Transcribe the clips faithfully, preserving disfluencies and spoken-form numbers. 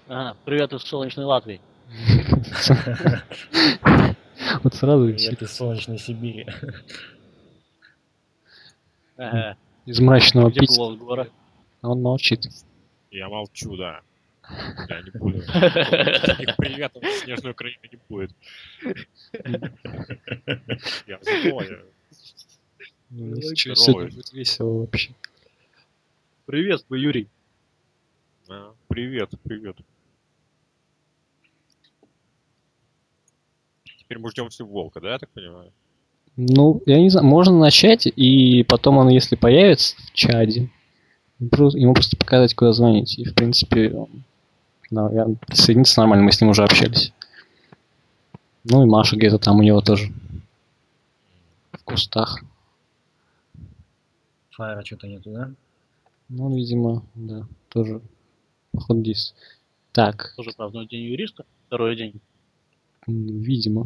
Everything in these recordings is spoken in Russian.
Ага, привет из солнечной Латвии. Вот сразу Привет из солнечной Сибири. Ага. из мрачного Где Питера. голос двора? Он молчит. Я молчу, да. Я не буду. Никаких приветов в снежную Украину не будет. Я злой. Ну, если чё, Здорово. сегодня будет весело вообще. Приветствую, Юрий. А, Привет, привет. Теперь мы ждем все волка, да, я так понимаю? Ну, я не знаю, можно начать, и потом он, если появится в чаде, просто- ему просто показать, куда звонить. И, в принципе, он, наверное, присоединится нормально, мы с ним уже общались. Ну и Маша где-то там у него тоже. В кустах. Фаера что-то нету, да? Ну, он, видимо, да, тоже, походу, здесь. Так, Тоже празднует день юриста. Второй день. м, видимо.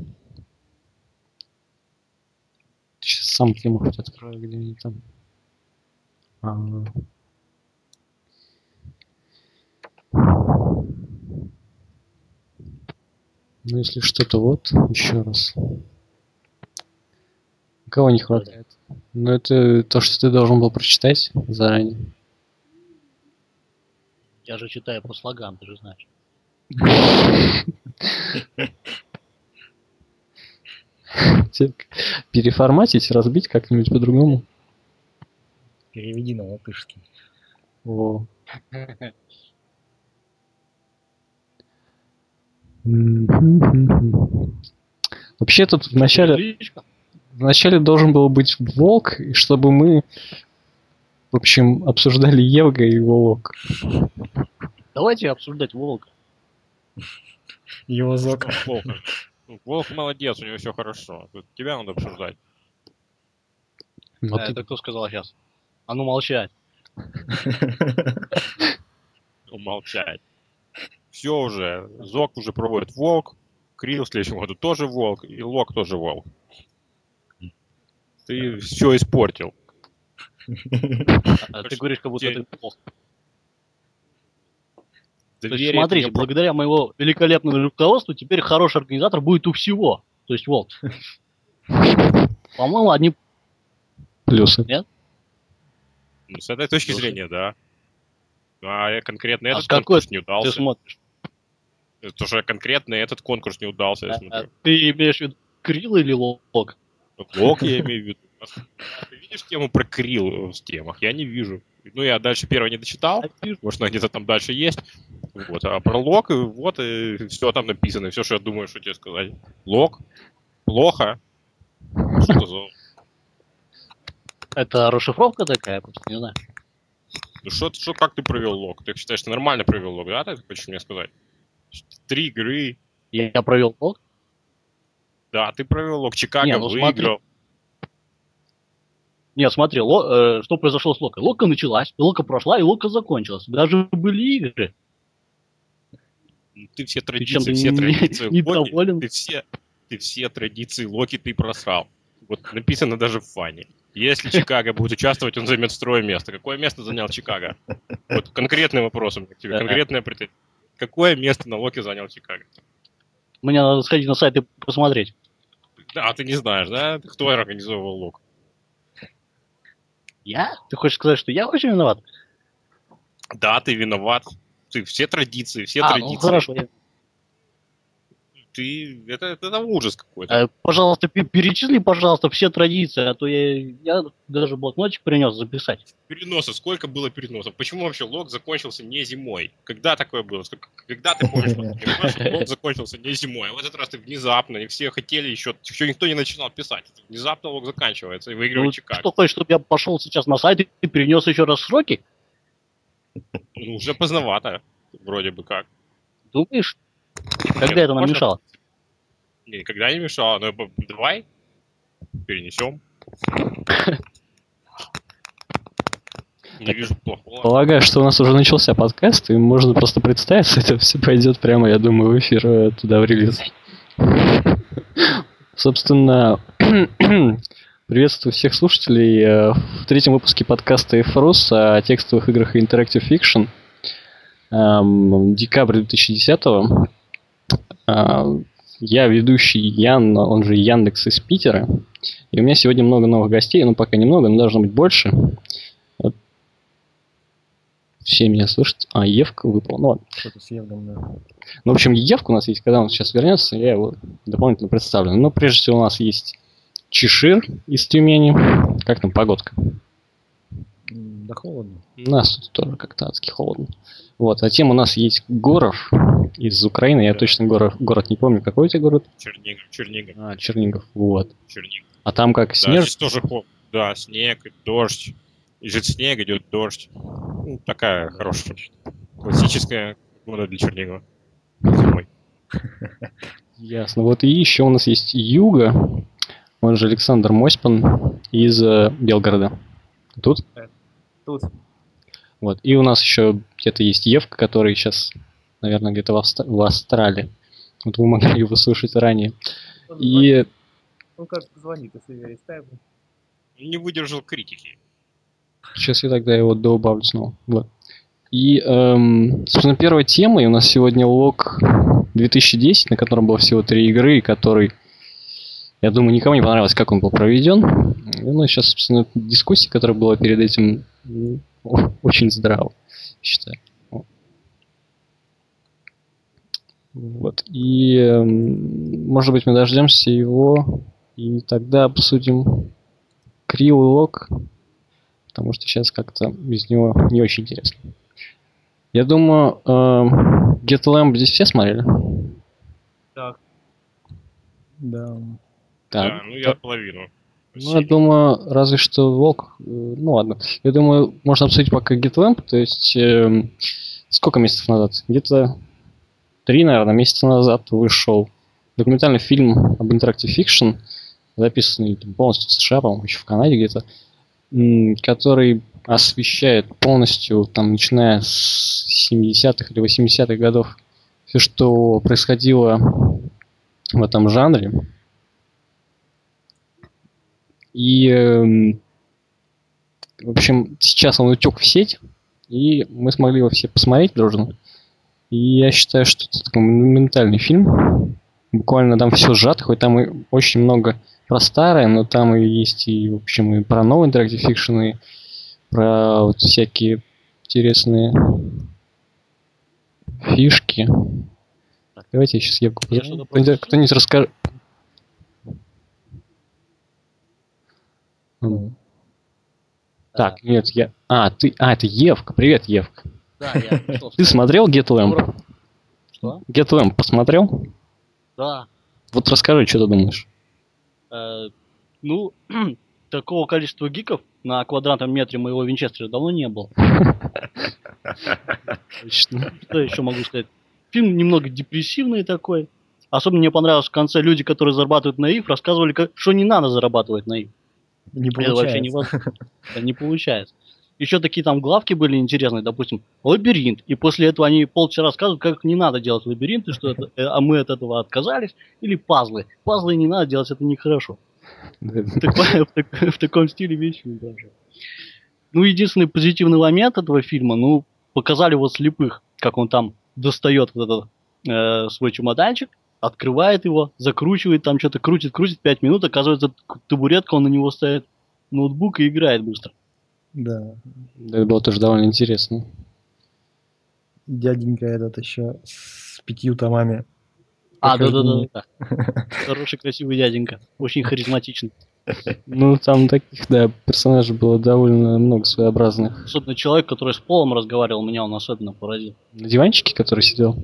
Сейчас сам Тимур хоть открою, где они там. А. Ну, если что-то вот, еще раз. Кого не хватает? Ну, это то, что ты должен был прочитать заранее. Я же читаю по слогам, ты же знаешь. Тебе переформатить, разбить как-нибудь по-другому. Переведи на латышский. Во. Мгм. Вообще тут вначале, Личка. вначале должен был быть волк, и чтобы мы, в общем, обсуждали Евга и волк. Давайте обсуждать волка. Его зок. Волк. Ну, Волк молодец, у него все хорошо. Тут тебя надо обсуждать. Вот А ты- это кто сказал сейчас? А ну молчать. Умолчать. Все уже. Зок уже проводит волк. Крил в следующем году тоже волк. И Лок тоже волк. Ты все испортил. А ты говоришь, как будто Те- ты плохо. То есть, Доверие смотрите, это не про- благодаря моему великолепному руководству теперь хороший организатор будет у всего. То есть волк. По-моему, одни... плюсы. Ну, с этой точки Слушай. зрения, да. А я конкретно А этот с какой конкурс не ты удался. смотришь. Это уже конкретно этот конкурс не удался, я А, смотрю. ты имеешь в виду Крилл или Лок? Лок я имею в виду. Ты видишь тему про Крил в темах? Я не вижу. Ну, я дальше первого не дочитал. Может, она где-то там дальше есть. Вот. А про Лок, вот, и все там написано. Все, что я думаю, что тебе сказать. Лок. Плохо. Что это за... Это расшифровка такая, просто не знаю. Ну, что, что, как ты провел Лок? Ты считаешь, ты нормально провел Лок, да? Ты хочешь мне сказать? Три игры. Я, я провел Лок. Да, ты провел Лок. Чикаго Не, ну выиграл. Нет, смотри, Ло- э, что произошло с Локой. Лока началась, Лока прошла, и Лока закончилась. Даже были игры. Ты все Ты чем-то традиции, все не- традиции недоволен? Локи, ты все, ты все традиции Локи ты просрал. Вот написано даже в фане. Если Чикаго будет участвовать, он займет второе место. Какое место занял Чикаго? Вот конкретный вопрос у меня к тебе, конкретное претензия. Какое место на Локе занял Чикаго? Мне надо сходить на сайт и посмотреть. Да, ты не знаешь, да? Кто организовывал Лок? Я? Ты хочешь сказать, что я очень виноват? Да, ты виноват. Ты все традиции, все а, традиции. ну хорошо. я- Ты, это, это ужас какой-то. Э, пожалуйста, пе- перечисли, пожалуйста, все традиции, а то я, я даже блокнотик принес записать. Переносов, сколько было переносов? Почему вообще Лок закончился не зимой? Когда такое было? Сколько- Когда ты помнишь, последний раз, что Лок закончился не зимой? А в этот раз ты внезапно, и все хотели еще, еще никто не начинал писать. Внезапно Лок заканчивается и выигрывает Ну, Чикаго. что хочешь, чтобы я пошел сейчас на сайт и перенес еще раз сроки? Ну, уже поздновато, вроде бы как. Думаешь? Когда Нет, это нам можно- мешало? Не, никогда не мешало, но б- давай перенесем. Не вижу плохого. Полагаю, что у нас уже начался подкаст, и можно просто представиться, это все пойдет прямо, я думаю, в эфир э, туда в релиз. Собственно, приветствую всех слушателей э, в третьем выпуске подкаста эф рус о текстовых играх и Interactive Fiction. Эм, декабрь две тысячи десятого. Э, я ведущий Ян, он же Яндекс из Питера. И у меня сегодня много новых гостей, ну пока немного, но должно быть больше. Вот. Все меня слышат. А, Евка выпал. Ну ладно. Что-то с Евгом, да. Ну, в общем, Евка у нас есть. Когда он сейчас вернется, я его дополнительно представлю. Но прежде всего у нас есть Чешир из Тюмени. Как там погодка? М, Да холодно. У нас тут тоже как-то адски холодно. Вот. Затем у нас есть Горов из Украины. Я точно город, город не помню. Какой у тебя город? Чернигов, Чернигов, А, Чернигов. Вот. Чернигов. А там как, Да, снег? здесь тоже холодно. Да, снег, дождь. Идет снег, идет дождь. Ну, такая хорошая, классическая погода для Чернигова. Зимой. Ясно. Вот и еще у нас есть Юга. Он же Александр Мосьпан из э, Белгорода. Тут? Тут. Вот. И у нас еще где-то есть Евка, который сейчас, наверное, где-то в, Австра- в Австралии. Вот вы могли его слушать ранее. И Он, кажется, звонит, если верить скайпу. Не выдержал критики. сейчас я тогда его добавлю снова. Вот. И, эм, собственно, первой темой у нас сегодня лог две тысячи десять, на котором было всего три игры, и который, я думаю, никому не понравилось, как он был проведен. И, ну, сейчас, собственно, дискуссия, которая была перед этим, м, о- очень здраво, считаю. Вот. И, эм, может быть, мы дождемся его, и тогда обсудим Крил и лог, потому что сейчас как-то без него не очень интересно. Я думаю, эм, Get Lamb здесь все смотрели? Так, Да. Так. Да, ну я половину. Ну, я думаю, разве что Волк. э, Ну ладно. Я думаю, можно обсудить пока Get Lamb. То есть, эм, сколько месяцев назад? Где-то три, наверное, месяца назад вышел документальный фильм об Interactive Fiction, записанный там полностью в США, по-моему, еще в Канаде где-то, м, который освещает полностью, там, начиная с семидесятых или восьмидесятых годов, все, что происходило в этом жанре. И, эм, в общем, сейчас он утек в сеть, и мы смогли его все посмотреть дружно. И я считаю, что это такой монументальный фильм. Буквально там все сжато, хоть там и очень много про старое, но там и есть и, в общем, и про новый Interactive Fiction, и про вот всякие интересные фишки. Так, давайте я сейчас Евку Я позову. что-то Кто-нибудь, пропустил? кто-нибудь расскажет. Ну, Так, нет, я... А, ты... А, это Евка. Привет, Евка. Да, я пришел. Ты смотрел Get Lamb? Что? Get Lamb посмотрел? Да. Вот расскажи, что ты думаешь. Э, ну, такого количества гиков на квадратном метре моего Винчестера давно не было. Точно. Что еще могу сказать? Фильм немного депрессивный такой. Особенно мне понравилось в конце люди, которые зарабатывают на ИФ, рассказывали, как, что не надо зарабатывать на ИФ. не Это вообще получается. невозможно. Это не получается. Еще такие там главки были интересные, допустим, лабиринт. И после этого они полчаса рассказывают, как не надо делать лабиринты, что это, э, а мы от этого отказались. Или пазлы. Пазлы не надо делать, это нехорошо. В, такой- в так- в таком стиле весь фильм даже. Ну, единственный позитивный момент этого фильма, ну, показали вот слепых, как он там достает вот этот э, свой чемоданчик, открывает его, закручивает, там что-то крутит, крутит, пять минут, оказывается, табуретка, он на него ставит ноутбук и играет быстро. Да. Да, это было тоже довольно интересно. Дяденька этот еще с пятью томами. А, да-да-да. прохождения. да. Хороший, красивый дяденька. Очень харизматичный. Ну, там таких, да, персонажей было довольно много своеобразных. Особенно человек, который с Полом разговаривал, меня он особенно поразил. На диванчике, который сидел.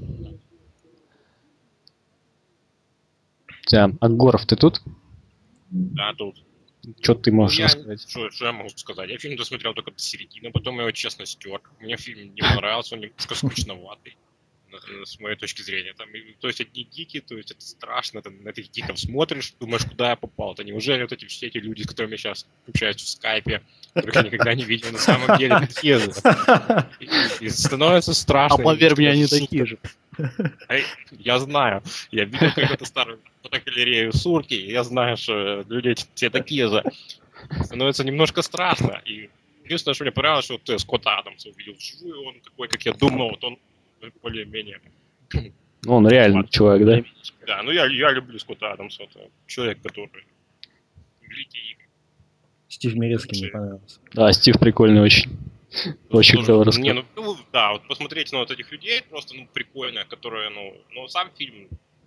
Да, Агоров, ты тут? Да, тут. Что ты можешь я, рассказать? Что, что я могу сказать? Я фильм досмотрел только до середины, потом я его честно стер. Мне фильм не понравился, он немножко скучноватый. С моей точки зрения. Там, то есть одни гики, то есть это страшно, ты на этих гиков смотришь, думаешь, куда я попал. Это неужели вот эти все эти люди, с которыми я сейчас общаюсь в скайпе, которых я никогда не видел, на самом деле такие же. И, и становится страшно. А поверь мне, они такие же. Эй, я знаю. Я видел какую-то старую фотогалерею Сурки, и я знаю, что люди все такие же. Становится немножко страшно. И единственное, что мне понравилось, что вот Скотта Адамса увидел вживую, он такой, как я думал, вот он более-менее. Ну, он реальный человек, да? Да, ну я, я люблю Скотта Адамса. Это человек, который... Великие игры. Стив Мерецкий мне понравился. Да, Стив прикольный очень. Очень Тоже- клево Не, рассказал. ну, ну, да, вот посмотреть на вот этих людей просто, ну, прикольно, которые, ну, ну, сам фильм...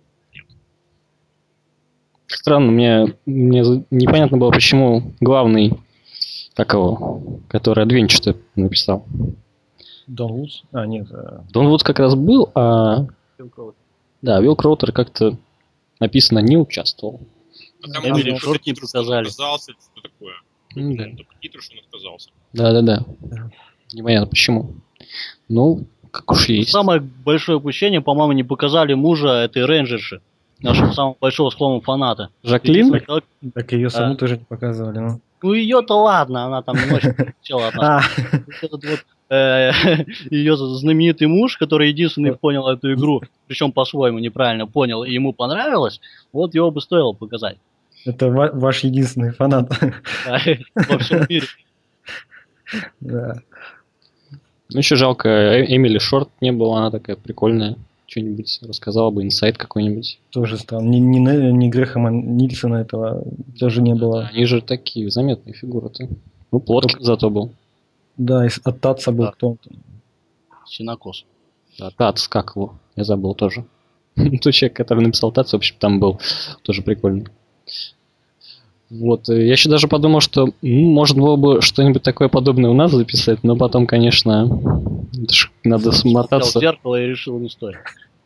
Странно, мне, мне за- непонятно было, почему главный, как его, который Adventure написал. Дон Вудс? А, нет. э, Дон Вудс как раз был, а Фил Коут. да, Уилл Кроутер как-то написано не участвовал. Потому Эмили что Шорт не титры, что он показали. отказался, или что такое. Ну да. Ну, так титры, что он отказался. Да-да-да. Да. Непонятно почему. Ну, как уж есть. Самое большое упущение, по-моему, не показали мужа этой рейнджерши, нашего самого большого склонного фаната. Жаклин? Единственный человек- Так ее саму А. тоже не показывали. Ну. Ну ее-то ладно, она там не очень хотела от нас. А, Этот вот ее знаменитый муж, который единственный понял эту игру, причем по-своему неправильно понял, и ему понравилось, вот его бы стоило показать. это ва- ваш единственный фанат. Да, во всем мире. Да. Ну, еще жалко, Э- Эмили Шорт не было, она такая прикольная. Что-нибудь рассказала бы, инсайт какой-нибудь. Тоже странно. Ни, ни, Не- ни Грэхэма Нильсона этого тоже не было. Они же такие заметные фигуры-то. Ну, Плоткин зато был. Да, и с- от Татца был Да. кто то Синокос. Да, Тац, как его? Я забыл тоже. Тот человек, который написал Тац, в общем, там был. Тоже прикольный. Вот, э, я еще даже подумал, что м, можно было бы что-нибудь такое подобное у нас записать, но потом, конечно, это ж надо Смотрел в смотаться. зеркало и решил не стоит.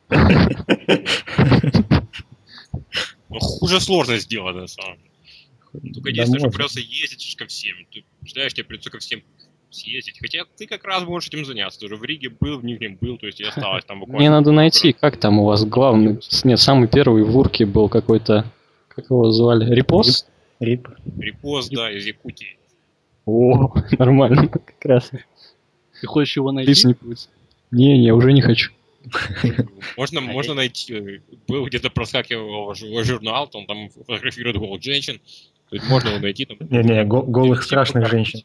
Ну, хуже сложно сделать, на самом деле. Только Да единственное, что можно. придется ездить ко всем. Ты представляешь, тебе придется ко всем съездить. Хотя ты как раз можешь этим заняться. Ты же в Риге был, в Нижнем был, то есть и осталось там буквально... Мне надо найти, как там у вас главный... с- Нет, самый первый в Урке был какой-то... Как его звали? Репост? Рип. Репост, да, из Якутии. О, нормально, как раз. Ты хочешь его найти? Лишний путь. Не-не, уже не хочу. Можно, можно найти, э, был где-то проскакивал его журнал, он там фотографирует голых женщин, то есть можно его найти там. Не-не, го- голых страшных женщин.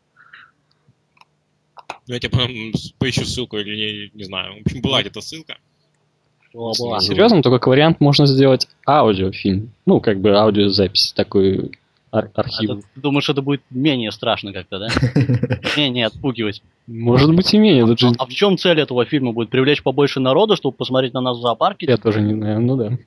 Ну, я тебе потом поищу ссылку или не, не знаю. В общем, была где-то ссылка. Была, была. Серьезно, то как вариант можно сделать аудиофильм. Ну, как бы аудиозапись, такой ар- А архив. это- ты думаешь, это будет менее страшно как-то, да? Не, не отпугивать. Может быть и менее. Тут же А, а в чем цель этого фильма будет? Привлечь побольше народу, чтобы посмотреть на нас в зоопарке? я тоже не знаю, ну да.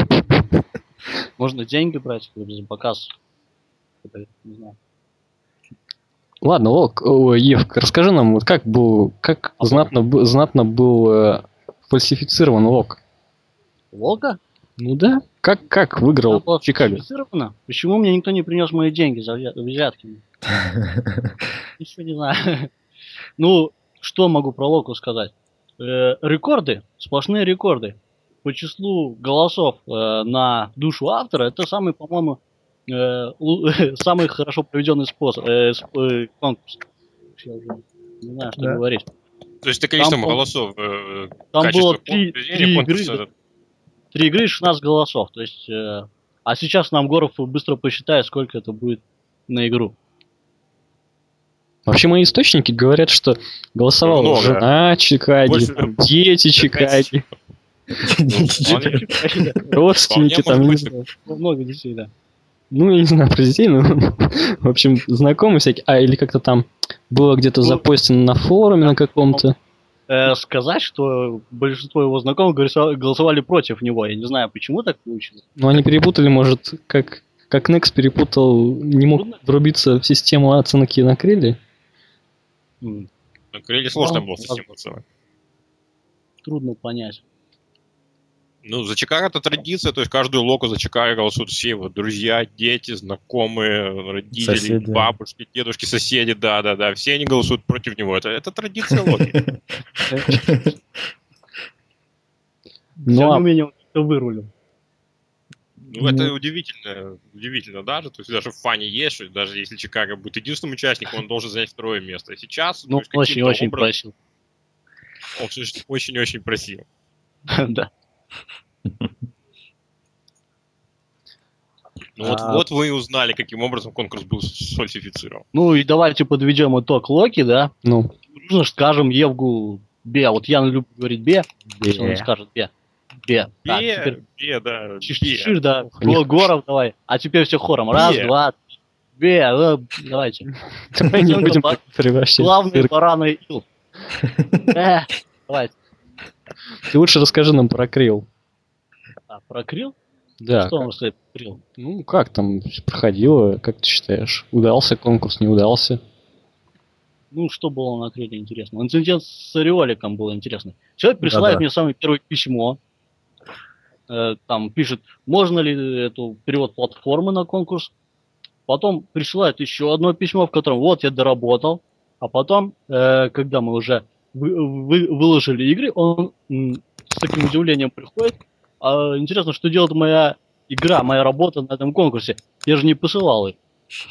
Можно деньги брать за показ? Это, не знаю. Ладно, Лок, о, Ев, расскажи нам, вот как был, как А знатно, б- знатно был э, фальсифицирован Лок? Волга? Ну да. Как, как Она выиграл была Чикаго? фальсифицирована? Почему мне никто не принес мои деньги за взя- взятки? Еще не знаю. Ну, что могу про Локу сказать? Э, рекорды, сплошные рекорды. По числу голосов э, на душу автора, это самый, по-моему, э, лу- самый хорошо проведенный способ, э, сп- э, конкурс. Я уже не знаю, что Да. говорить. То есть ты количеством Там был- голосов, э, Там качество было три, проведения три конкурса, игры, три игры и шестнадцать голосов. То есть, э, а сейчас нам Горов быстро посчитает, сколько это будет на игру. Вообще мои источники говорят, что голосовала Много. жена Чикаги, Больше- там, дети Чикаги, ну, вполне- родственники Вполне там, не может быть. знаю. Много детей, да. Ну, я не знаю про детей, но, в общем, знакомые всякие. А, или как-то там было где-то Ну, запостено на форуме на каком-то. Э, сказать, что большинство его знакомых голоса- голосовали против него. Я не знаю, почему так получилось. Ну, они перепутали, может, как, как Некс перепутал, не мог Трудно. врубиться в систему оценки на крыле. М, На Крыле сложно Ну, было систему целая. Трудно понять. Ну, за Чикаго это традиция, то есть каждую локу за Чикаго голосуют все его друзья, дети, знакомые, родители, Соседи. бабушки, дедушки, соседи, да-да-да, все они голосуют против него. Это, это традиция локи. Ну, Тем а не менее, он это вырулил. Ну, это удивительно, удивительно даже, то есть даже в фане есть, что даже если Чикаго будет единственным участником, он должен занять второе место. Сейчас, Ну, то есть, каким-то очень-очень образом просил. он всё- очень-очень просил. Да. Ну вот, А- вот вы и узнали, каким образом конкурс был сфальсифицирован. Ну и давайте подведем итог Локи, да. ну, Ну, скажем Евгу Бе, вот Ян любит говорить бе, если он Бе. скажет бе. Бе. Так, Бе, теперь бе, да, бе. Шиш, да. не Го- Горов давай. А теперь все хором. Раз, Бе. два, три. Бе, э, давайте. Давай не будем Ба- превращать в Главный цирк. бараны ил. Э, Давайте. Ты лучше расскажи нам про Крил. А, про Крил? Да. Что он сказать про Крил? Ну, как там проходило, как ты считаешь? Удался конкурс, не удался? Ну, что было на Криле интересно? Инцидент с Ореоликом был интересный. Человек присылает Да-да. мне самое первое письмо. Э, Там пишет, можно ли эту перевод платформы на конкурс. Потом присылает еще одно письмо, в котором вот я доработал. А потом, э, когда мы уже вы- вы- выложили игры, он м, с таким удивлением приходит. А, интересно, что делает моя игра, моя работа на этом конкурсе. Я же не посылал их.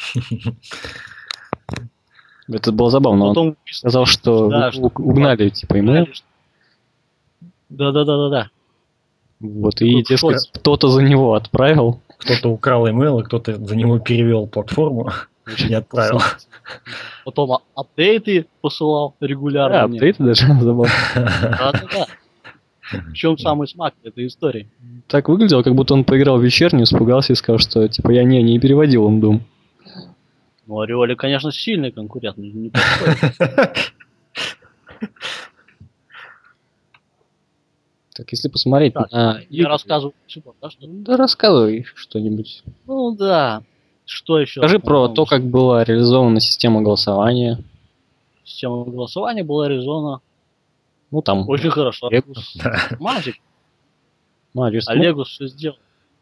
Это было забавно. Он Потом сказал, что Да, вы что- у- угнали, типа, имейл. Да-да-да-да-да. Вот, Такой и, в шоке. дескать, кто-то за него отправил. Кто-то украл имейл, и кто-то за него перевел платформу и отправил. Потом а- апдейты посылал регулярно. Да, мне. апдейты даже забавно. Да-да-да. В чем самый смак этой истории? Так выглядело, как будто он поиграл в вечернюю, испугался и сказал, что, типа, я не, не переводил он Doom. Ну, Ореоли, конечно, сильный конкурент. не- не подходит. Так, если посмотреть Так, на... я рассказываю, всего, да, что? Да рассказывай что-нибудь. Ну да. Что еще? Скажи про то, как была реализована система голосования. Система голосования была реализована Ну, там... очень хорошо. Легус. Мазик, Мариус, ну, Олегус все сделал.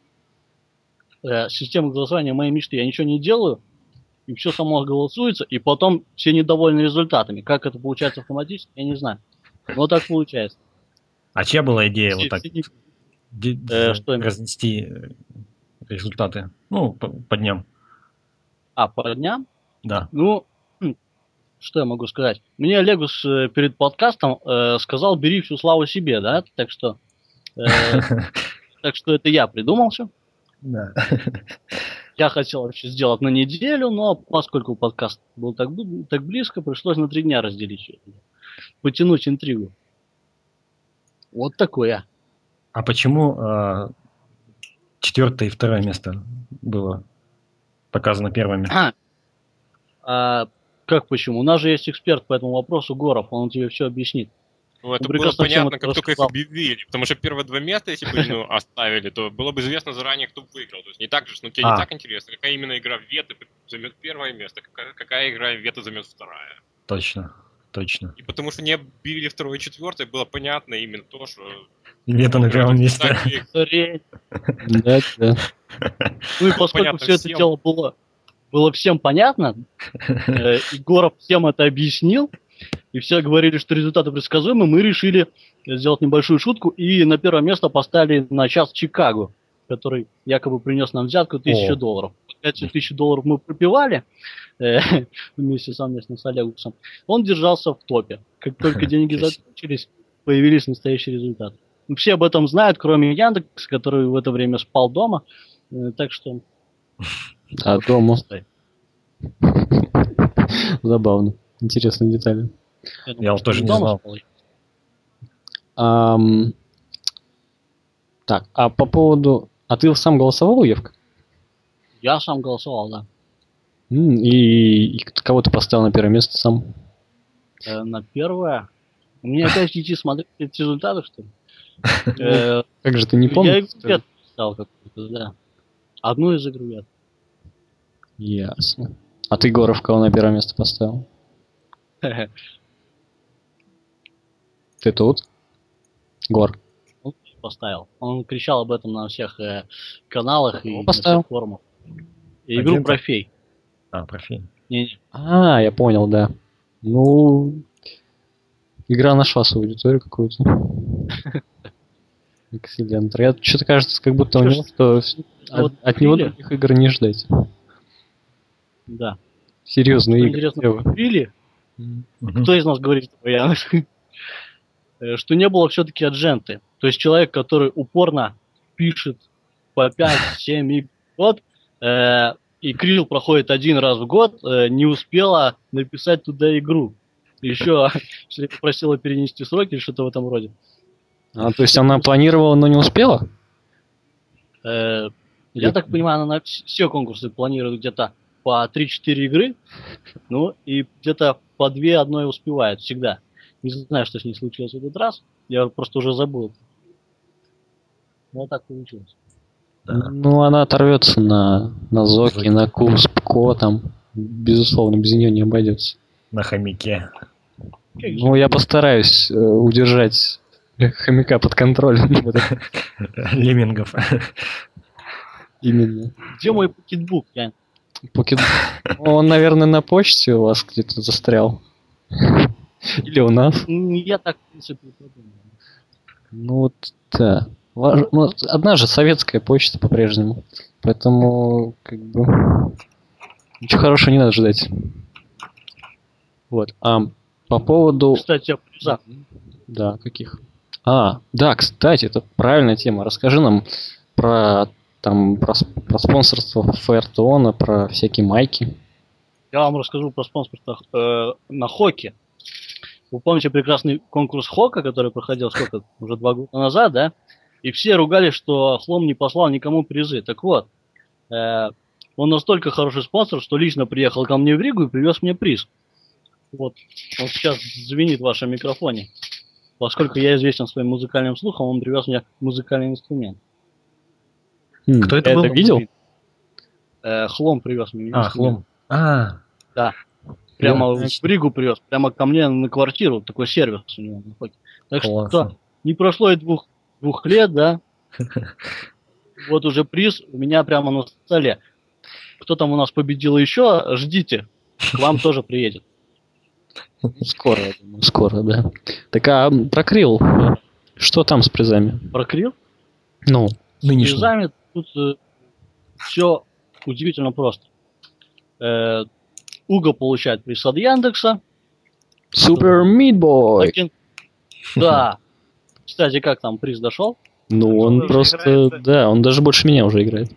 Э, Система голосования моей мечты. Я ничего не делаю, и все само голосуется, и потом все недовольны результатами. Как это получается автоматически, я не знаю. Но так получается. А чья была идея Все- вот так все не- де- Э, что именно? разнести э, результаты? Ну, по, по дням. А, по дням? Да. Ну, хм, что я могу сказать? Мне Олегус э, перед подкастом э, сказал, бери всю славу себе, да? Так что, э, так что это я придумал все. Да. Я хотел вообще сделать на неделю, но поскольку подкаст был так, бли- так близко, пришлось на три дня разделить всё это. Потянуть интригу. Вот такой я. А почему а, четвертое и второе место было показано первыми? А, а, как почему? У нас же есть эксперт по этому вопросу, Горов, он тебе все объяснит. Ну, это Ну, было прекрасно всем понятно, это как только их рассказал. объявили. Потому что первые два места, если бы ну, оставили, то было бы известно заранее, кто выиграл. То есть не так же, ну тебе А. не так интересно, какая именно игра в Вета займет первое место, какая, какая игра в Вета займет вторая. Точно, точно. И потому что не объявили второе и четвертое, было понятно именно то, что... Где-то на первом месте. Так, и- Хрень. да, да. Ну и поскольку понятно все это всем. дело было, было всем понятно, э, и Горов всем это объяснил, и все говорили, что результаты предсказуемы, мы решили сделать небольшую шутку и на первое место поставили на час Чикаго, который якобы принес нам взятку тысячу О. долларов. Эти тысячу долларов мы пропивали э, вместе совместно с Олегусом. Он держался в топе. Как только деньги закончились, появились настоящие результаты. Ну, все об этом знают, кроме Яндекса, который в это время спал дома. Э, Так что... А дома. Забавно. Интересные детали. Я вот тоже не дома знал. спал. Ам, Так, а по поводу... А ты сам голосовал, Евка? Я сам голосовал, да. М, И, и кого ты поставил на первое место сам? Э, На первое. Мне опять идти смотреть эти результаты, что ли? Э, Как же ты не Я помнишь? игру Вет поставил какую-то, да. Одну из игр Вет. Ясно. А ты, Горов, кого на первое место поставил? Ты тут? Гор. Он поставил. Он кричал об этом на всех э, каналах и Кого на поставил? всех форумах. И игру Агента? Профей. А, профиль. Не-не. А, я понял, да. Ну, игра нашла свою аудиторию какую-то. Excellent. Я что-то кажется, как будто у Чё него, ж, что с- от, вот от него купили? других игр не ждать. Да. Серьезные Что игры. интересно, купили? Мгм. Кто из нас говорит, что я? Э, Что не было все-таки адженты. То есть человек, который упорно пишет по пять-семь игр в год, э, и Крил проходит один раз в год, э, не успела написать туда игру. Еще просила перенести сроки или что-то в этом роде. А, то есть она планировала, но не успела? Э, Я так понимаю, она на вс- все конкурсы планирует где-то по три-четыре игры, ну и где-то по две одной успевает всегда. Не знаю, что с ней случилось в этот раз, я просто уже забыл. Вот так получилось. Да. Ну, она оторвется на, на Зоки, Зоки. на Куспко, там, безусловно, без нее не обойдется. На хомяке. Как же Ну, я постараюсь э, удержать хомяка под контролем. Вот это Леммингов. Именно. Где мой покетбук? Я... Покет- Он, наверное, на почте у вас где-то застрял. Или у нас. м, я так, в принципе, и подумал. Ну вот, да. Важ- ну, одна же советская почта по-прежнему. Поэтому, как бы, ничего хорошего не надо ждать. Вот. А по поводу... Кстати, о призах. Да, каких? А, да, кстати, это правильная тема. Расскажи нам про там про, с- про спонсорство Фаертона, про всякие майки. Я вам расскажу про спонсорство э, на Хоке. Вы помните прекрасный конкурс Хока, который проходил сколько? Уже два года назад, да? И все ругали, что Хлом не послал никому призы. Так вот, э, он настолько хороший спонсор, что лично приехал ко мне в Ригу и привез мне приз. Вот, он сейчас звенит в вашем микрофоне. Поскольку я известен своим музыкальным слухом, он привез мне музыкальный инструмент. Хм, Кто это я был? это видел? Э, Хлом привез мне А, инструмент. Хлом. А, Да. Прямо в Отлично. Ригу привез, прямо ко мне на квартиру, такой сервис у него на Хоке. Так что классно. не прошло и двух, двух лет, да. Вот уже приз у меня прямо на столе. Кто там у нас победил еще, ждите. К вам тоже приедет. Скоро, я думаю, скоро, да. Так, а про Крилл, что там с призами? Про Крилл? Ну, С Нынешний. призами тут все удивительно просто. Э, Уго получает приз от Яндекса. Супер Мидбой. Агент- Да. Кстати, как там приз дошел? Ну, Он он уже просто, играется. да, он даже больше меня уже играет.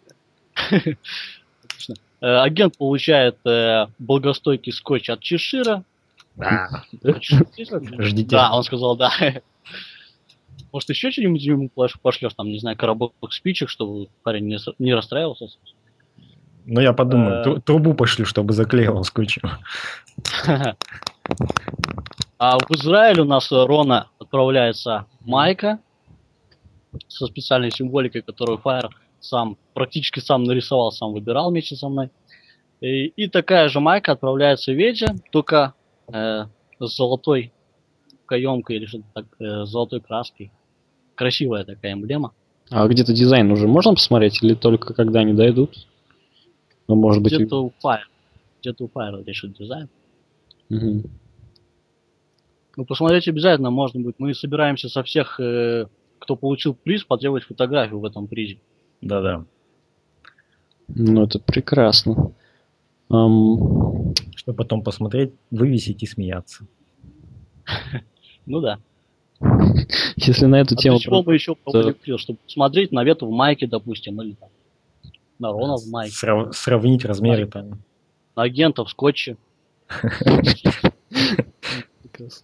Отлично. Э, Агент получает э, благостойкий скотч от Чешира. Да. Ждите. Ждите. Да, он сказал, да. Может, еще что-нибудь ему пош- пошлешь, там, не знаю, коробок спичек, чтобы парень не, с- не расстраивался. Ну, я подумаю, Э. тру- трубу пошлю, чтобы заклеивал скотчем. А в Израиль у нас э, Рона отправляется майка со специальной символикой, которую Fire сам практически сам нарисовал, сам выбирал вместе со мной. И, и такая же майка отправляется Веде, только э, с золотой каемкой или что-то так, э, с золотой краской. Красивая такая эмблема. А где-то дизайн уже можно посмотреть или только когда они дойдут? Ну, может быть... и- Где-то у Fire. Где-то у Fire решит дизайн. Мгм. Ну, посмотреть обязательно можно будет. Мы собираемся со всех, э, кто получил приз, потребовать фотографию в этом призе. Да-да. Ну, это прекрасно. Ам, Чтобы потом посмотреть, вывесить и смеяться. Ну да. Если на эту А тему... для чего про- мы еще проводим приз? Чтобы смотреть на Вету в майке, допустим, или там, на Рона в майке, Срав- Сравнить размеры там. на агента в скотче. Прекрасно.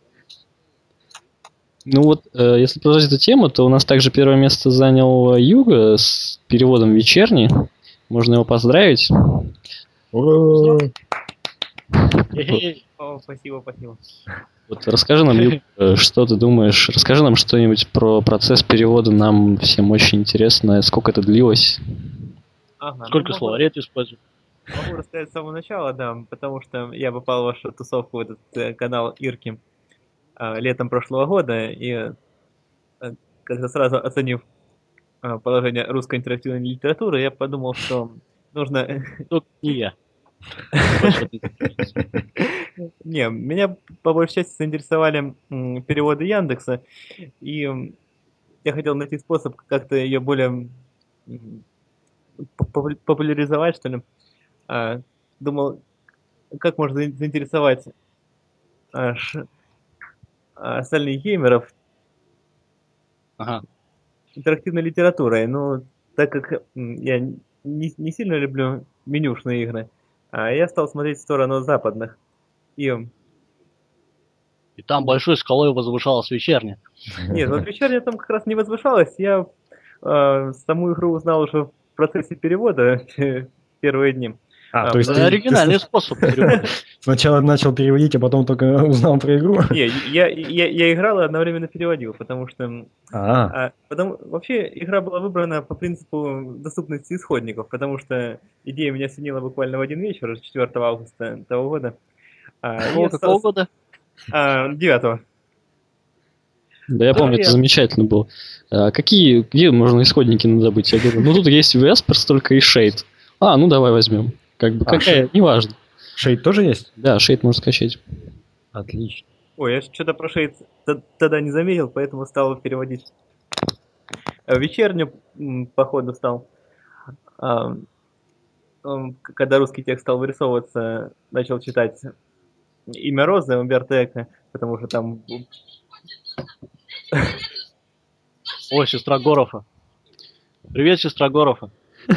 Ну вот, э, если продолжить эту тему, то у нас также первое место занял Юга с переводом «Вечерний». Можно его поздравить. Ура! Хе-хе. О, спасибо, спасибо. Вот расскажи нам, Юг, э, что ты думаешь. Расскажи нам что-нибудь про процесс перевода. Нам всем очень интересно, сколько это длилось. Ага, ну, Сколько могу- словарей ты используешь? Могу рассказать с самого начала, да, потому что я попал в вашу тусовку, в этот э, канал Ирки а, летом прошлого года, и э, как-то сразу оценив а, положение русской интерактивной литературы, я подумал, что нужно... Только не я. Не, меня по большей части заинтересовали м, переводы Яндекса, и м, я хотел найти способ как-то ее более м, попу- популяризовать, что ли. А, Думал, как можно заин- заинтересовать а, ш- а, остальных геймеров Ага. интерактивной литературой. Ну, так как м, я не, не сильно люблю менюшные игры, а я стал смотреть в сторону западных. И м, И там большой скалой возвышалась вечерня. Нет, вот вечерня там как раз не возвышалась. Я э, саму игру узнал уже в процессе перевода первые дни. А, А, то есть Это ты, оригинальный ты способ перевода. сначала начал переводить, а потом только узнал про игру? Не, я, я, я играл и одновременно переводил, потому что... А, А, потому, вообще, игра была выбрана по принципу доступности исходников, потому что идея меня осенила буквально в один вечер, четвёртого августа того года. А, и Какого, какого осталось- года? а, девятого. Да, я Да, помню, я- это замечательно было. А какие, где можно исходники надобыть? Я говорю, ну тут есть Vespers только и Shade. А, ну давай возьмем. Как бы, А, какая, неважно. Шейд тоже есть? Да, Shade можно скачать. Отлично. Ой, я что-то про шейд т- тогда не заметил, поэтому стал переводить. А вечернюю, м, походу, стал. А, м, к- когда русский текст стал вырисовываться, начал читать «Имя Розы» Умберто Эко, потому что там... Ой, сестра Горофа. Привет, сестра Горофа.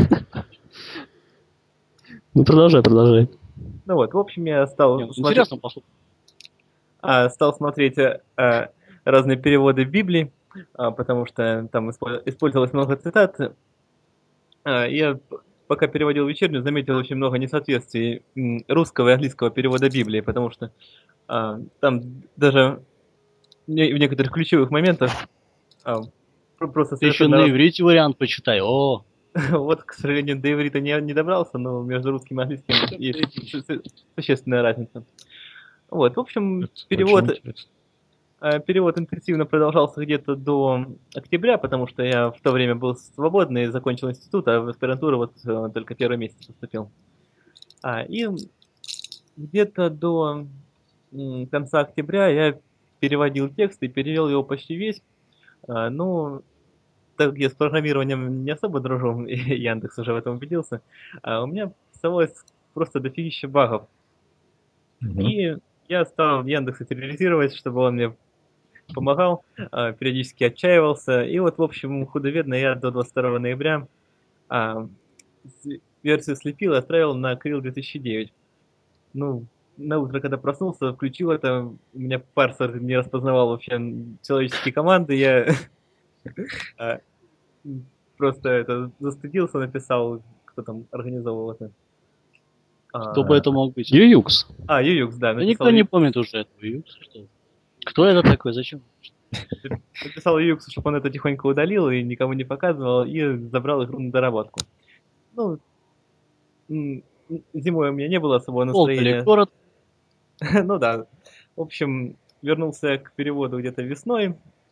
Ну продолжай, продолжай. Ну вот, в общем, я стал... Не, ну, смотреть- интересно послушать. а, стал смотреть э, э, разные переводы Библии, а, потому что там испо- использовалось много цитат. А, я, п- пока переводил вечернюю, заметил очень много несоответствий м, русского и английского перевода Библии, потому что а, там даже не- в некоторых ключевых моментах а, про- просто Ты еще совершенно на раз- иврите вариант почитай. О, Вот, к сожалению, до иврита не, не добрался, но между русским и английским есть су- су- существенная разница. Вот, в общем, Это перевод... очень интересно. Э, Перевод интенсивно продолжался где-то до октября, потому что я в то время был свободный, закончил институт, а в аспирантуру вот э, только первый месяц поступил. А, и где-то до м, конца октября я переводил текст и перевел его почти весь. А, ну, так как я с программированием не особо дружу, и Яндекс уже в этом убедился, а у меня оставалось просто дофигища багов. Мгм. И я стал Яндекса терроризировать, чтобы он мне помогал, а, периодически отчаивался. И вот, в общем, худо-бедно я до двадцать второго ноября а, с- версию слепил и отправил на Крил две тысячи девять. Ну, на утро, когда проснулся, включил это, у меня парсер не распознавал вообще человеческие команды, я а, м, просто это застыдился, написал, кто там организовал это. А, кто бы это мог быть? Ююкс. а, Ююкс, да, Да написал, никто не Ю- помнит уже этого Юкса, что... Кто это такой? Зачем? написал Ююксу, чтобы он это тихонько удалил и никому не показывал, и забрал игру на доработку. Ну, м, зимой у меня не было особого Волк или настроения. город? Ну да. В общем, вернулся к переводу где-то весной.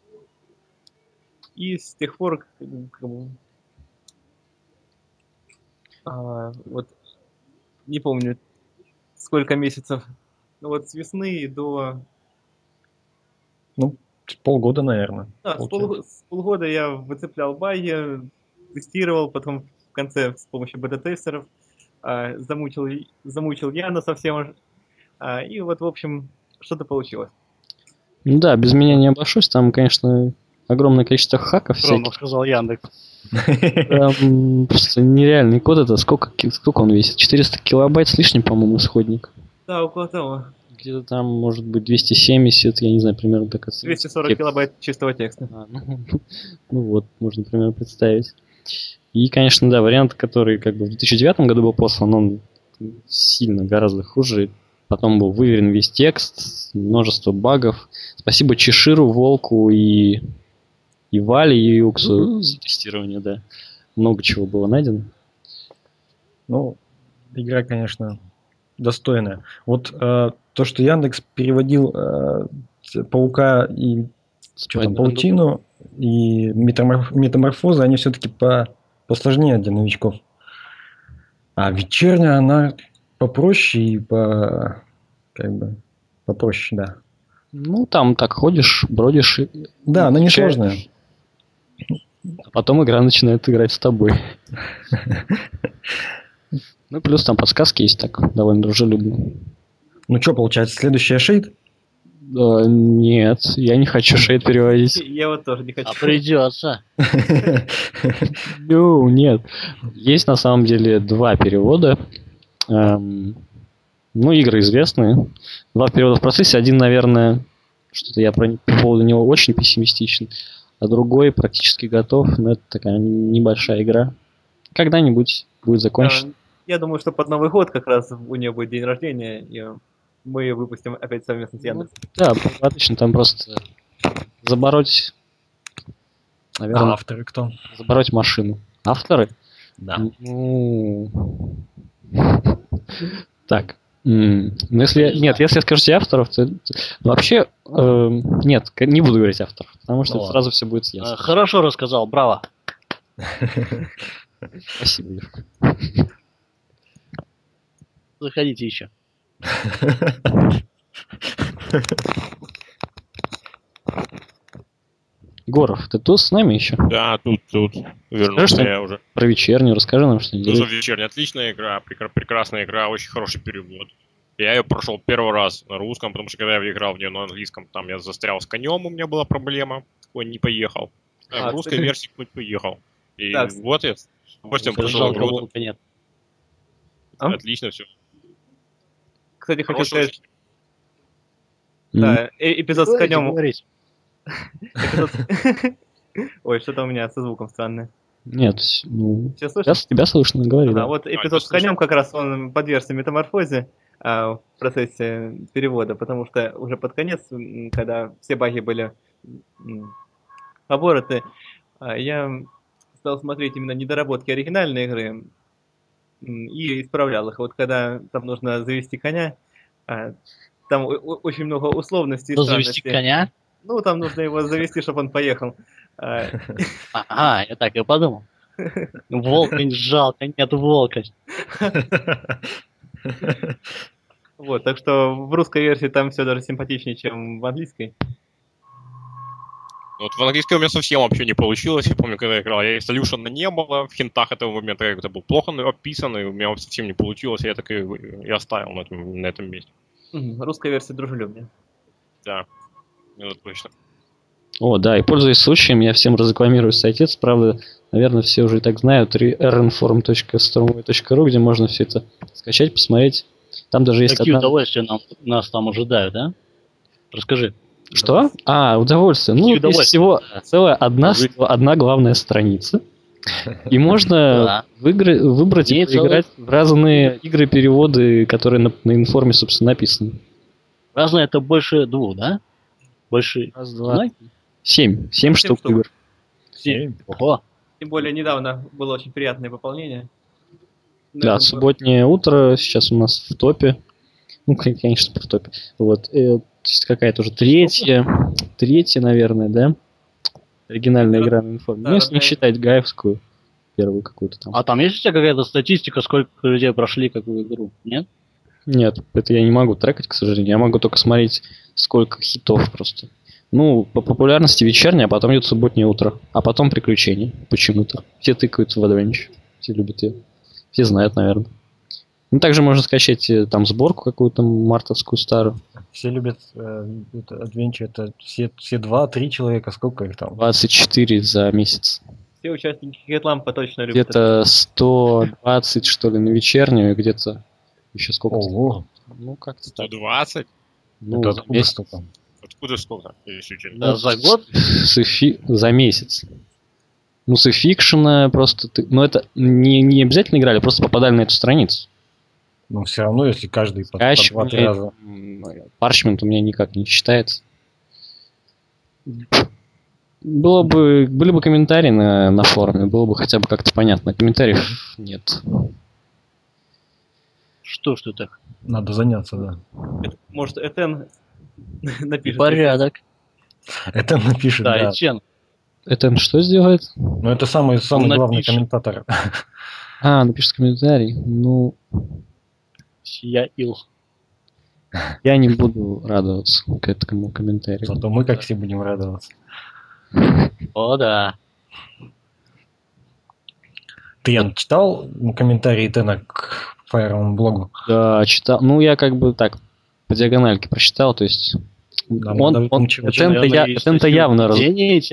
И с тех пор, как бы, а, вот, не помню, сколько месяцев. Ну вот с весны до... Ну, полгода, наверное. Да, с, пол- с полгода я выцеплял баги, тестировал, потом в конце с помощью бета-тестеров а, замучил, замучил Яна совсем уж. А, и вот, в общем, что-то получилось. Ну да, без меня не обошлось. Там, конечно, огромное количество хаков Ровно всяких. сказал Яндекс. Там просто нереальный код. Это сколько, ки- сколько он весит? четыреста килобайт с лишним, по-моему, исходник. Да, около того. Где-то там, может быть, двести семьдесят, я не знаю, примерно так. двести сорок килобайт чистого текста. А, ну, ну вот, можно примерно представить. И, конечно, да, вариант, который как бы в две тысячи девятом году был послан, он сильно, гораздо хуже. Потом был выверен весь текст, множество багов. Спасибо Чеширу, Волку и, и Вале, и Юксу за тестирование, да. Много чего было найдено. Ну, игра, конечно, достойная. Вот э, то, что Яндекс переводил э, Паука и что там, Паутину и метаморф- Метаморфозы, они все-таки по, посложнее для новичков. А вечерняя, она попроще и по, как бы, попроще, да. Ну, там так ходишь, бродишь, и Да, она изучаешь, несложная. а потом игра начинает играть с тобой. Ну, плюс там подсказки есть так, довольно дружелюбно. Ну что, получается, следующая Шейд? Да, нет, я не хочу шейд переводить. Я вот тоже не хочу. А придется. Ну, нет. Есть на самом деле два перевода. Эм, ну, игры известные. Два перевода в процессе. Один, наверное, Что-то я про, по поводу него очень пессимистичен. А другой практически готов, но это такая небольшая игра. Когда-нибудь будет закончена. Я думаю, что под Новый год как раз у нее будет день рождения, и мы ее выпустим опять совместно с Яндексом. Ну, да, отлично, там просто забороть, наверное, а авторы кто? Забороть машину. Авторы? Да. Ну, так. Ну, если я, нет, если я скажу себе авторов, то вообще э, нет, не буду говорить авторов, потому что ну, сразу все будет ясно. Хорошо рассказал, браво. Спасибо, Юрка. Заходите еще. Горов, ты тут с нами еще? Да, тут, тут. Вернулся я уже. Про вечернюю, расскажи нам что-нибудь. Ну, вечерняя, отличная игра, прекра- прекрасная игра, очень хороший перевод. Я ее прошел первый раз на русском, потому что когда я играл в нее на английском, там я застрял с конем, у меня была проблема, он не поехал. А, в русской кстати... версии хоть поехал. И так, вот я с удовольствием прошел игру. А? Отлично все. Кстати, хочу сказать... Mm. Да, э- эпизод с конем... Ой, что-то у меня со звуком странное. Нет, ну... Я с тебя слышно, говори. А, вот эпизод с конем как раз он подвергся метаморфозе а, в процессе перевода, потому что уже под конец, когда все баги были побороты, я стал смотреть именно недоработки оригинальной игры и исправлял их. Вот когда там нужно завести коня, там очень много условностей. Завести коня? Ну, там нужно его завести, чтобы он поехал. Ага, я так и подумал. Волка не жалко, нет волка. Вот, так что в русской версии там все даже симпатичнее, чем в английской. Вот в английской у меня совсем вообще не получилось. Я помню, когда я играл, я и солюшена не было в хинтах этого момента, это был плохо описан, и у меня совсем не получилось, я так и, и оставил на этом, на этом месте. Русская версия дружелюбнее. Да, это точно. О, да, и пользуясь случаем, я всем разрекламирую сайтец, правда, наверное, все уже и так знают, эр эн форум точка stormway точка ру, где можно все это скачать, посмотреть. Там даже есть Какие одна... удовольствия нам, нас там ожидают, да? Расскажи. Что? А, удовольствие. Ну, есть всего целая одна, одна главная страница. И можно выбрать и поиграть в разные игры, переводы, которые на, на информе, собственно, написаны. Разные это больше двух, да? Больше... Раз, два, семь. Семь штук игр. Семь. Ого. Тем более недавно было очень приятное пополнение. Да, субботнее утро сейчас у нас в топе. Ну, конечно, в топе. Вот. То есть какая-то уже третья, третья, наверное, да? Оригинальная игра на информе. Да, ну, если не считать гаевскую, первую какую-то там. А там есть у тебя какая-то статистика, сколько людей прошли какую игру? Нет? Нет, это я не могу трекать, к сожалению. Я могу только смотреть, сколько хитов просто. Ну, по популярности вечерняя, а потом идет субботнее утро. А потом приключения. Почему-то. Все тыкаются в Adventure. Все любят ее. Все знают, наверное. Ну, также можно скачать там сборку какую-то мартовскую старую. Все любят э, Adventure. Это все, все два-три человека. Сколько их там? двадцать четыре за месяц. Все участники Гетлампа точно любят. Где-то сто двадцать, что ли, на вечернюю, где-то еще сколько. Ого. Ну, как-то сто двадцать? Ну, это откуда столько? Откуда сколько? Да, за год? С эфи... За месяц. Ну, с эфикшена просто... Ты... Ну, это не, не обязательно играли, просто попадали на эту страницу. Но все равно, если каждый по, по два-три раза... Парчмент у меня никак не считается. Было бы, были бы комментарии на, на форуме, было бы хотя бы как-то понятно. Комментариев нет. Что ж ты так? Надо заняться, да. Это, может, Этен напишет. Порядок. Этен напишет, да. Да, Этен. Этен что сделает? Ну, это самый, самый главный комментатор. А, напишет комментарий. Ну... Я ил. Я не буду радоваться к этому комментарию. Зато мы как все будем радоваться. О, да. Ты, Ян, читал комментарии Этена к Фаеровому блогу? Да, читал. Ну, я как бы так, по диагональке прочитал, то есть... Да, он, он, Этен-то я, Этен-то явно... Раз...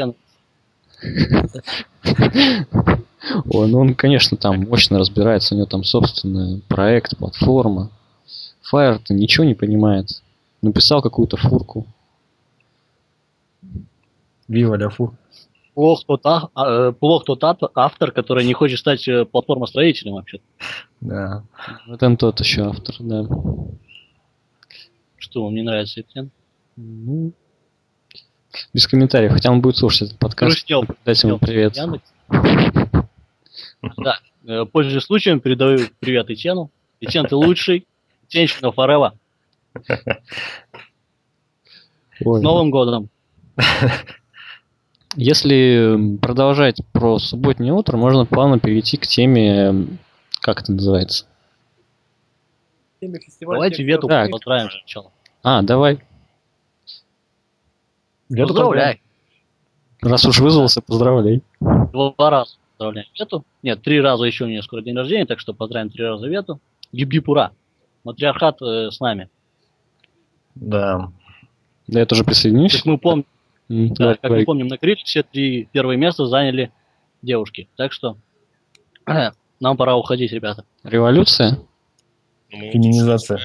Он, он, конечно, там мощно разбирается, у него там собственный проект, платформа. Fire-то ничего не понимает. Написал какую-то фурку. Вива ля фу. Плох тот, а, а, плох тот ав- автор, который не хочет стать э, платформостроителем вообще. Да. Вот он тот еще автор, да. Что вам не нравится, Этьен? Ну, без комментариев, хотя он будет слушать этот подкаст. Грустнел. Дать ему привет. Яндекс. Да, э, пользуясь случаем, передаю привет Этьену. Этьен, ты лучший. Этьенщина forever. Ой. С Новым годом. Если продолжать про субботнее утро, можно плавно перейти к теме, как это называется? Теме фестиваля Давайте текстовых Вету Так. игр. поздравим сначала. А, давай. Я Поздравляй. Раз уж вызвался, поздравляй. Два раза поздравляем Вету. Нет, три раза еще у нее скоро день рождения, так что поздравим три раза Вету. Гиб-гиб, ура. Матриархат э, с нами. Да. Да я тоже присоединюсь. Как мы помним, М, да, давай, как мы говори. помним, на гриле все три первые места заняли девушки. Так что нам пора уходить, ребята. Революция? Ну, Феминизация.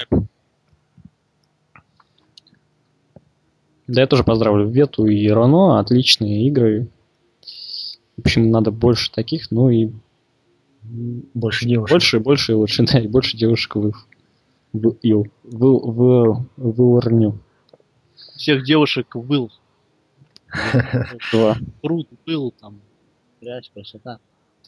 Да я тоже поздравлю Вету и Рано. Отличные игры. В общем, надо больше таких, ну и Больше девушек. больше и больше и лучше, да, и больше девушек в в ил, в в в урню. Всех девушек был. Два. Труд был, там, грязь, красота.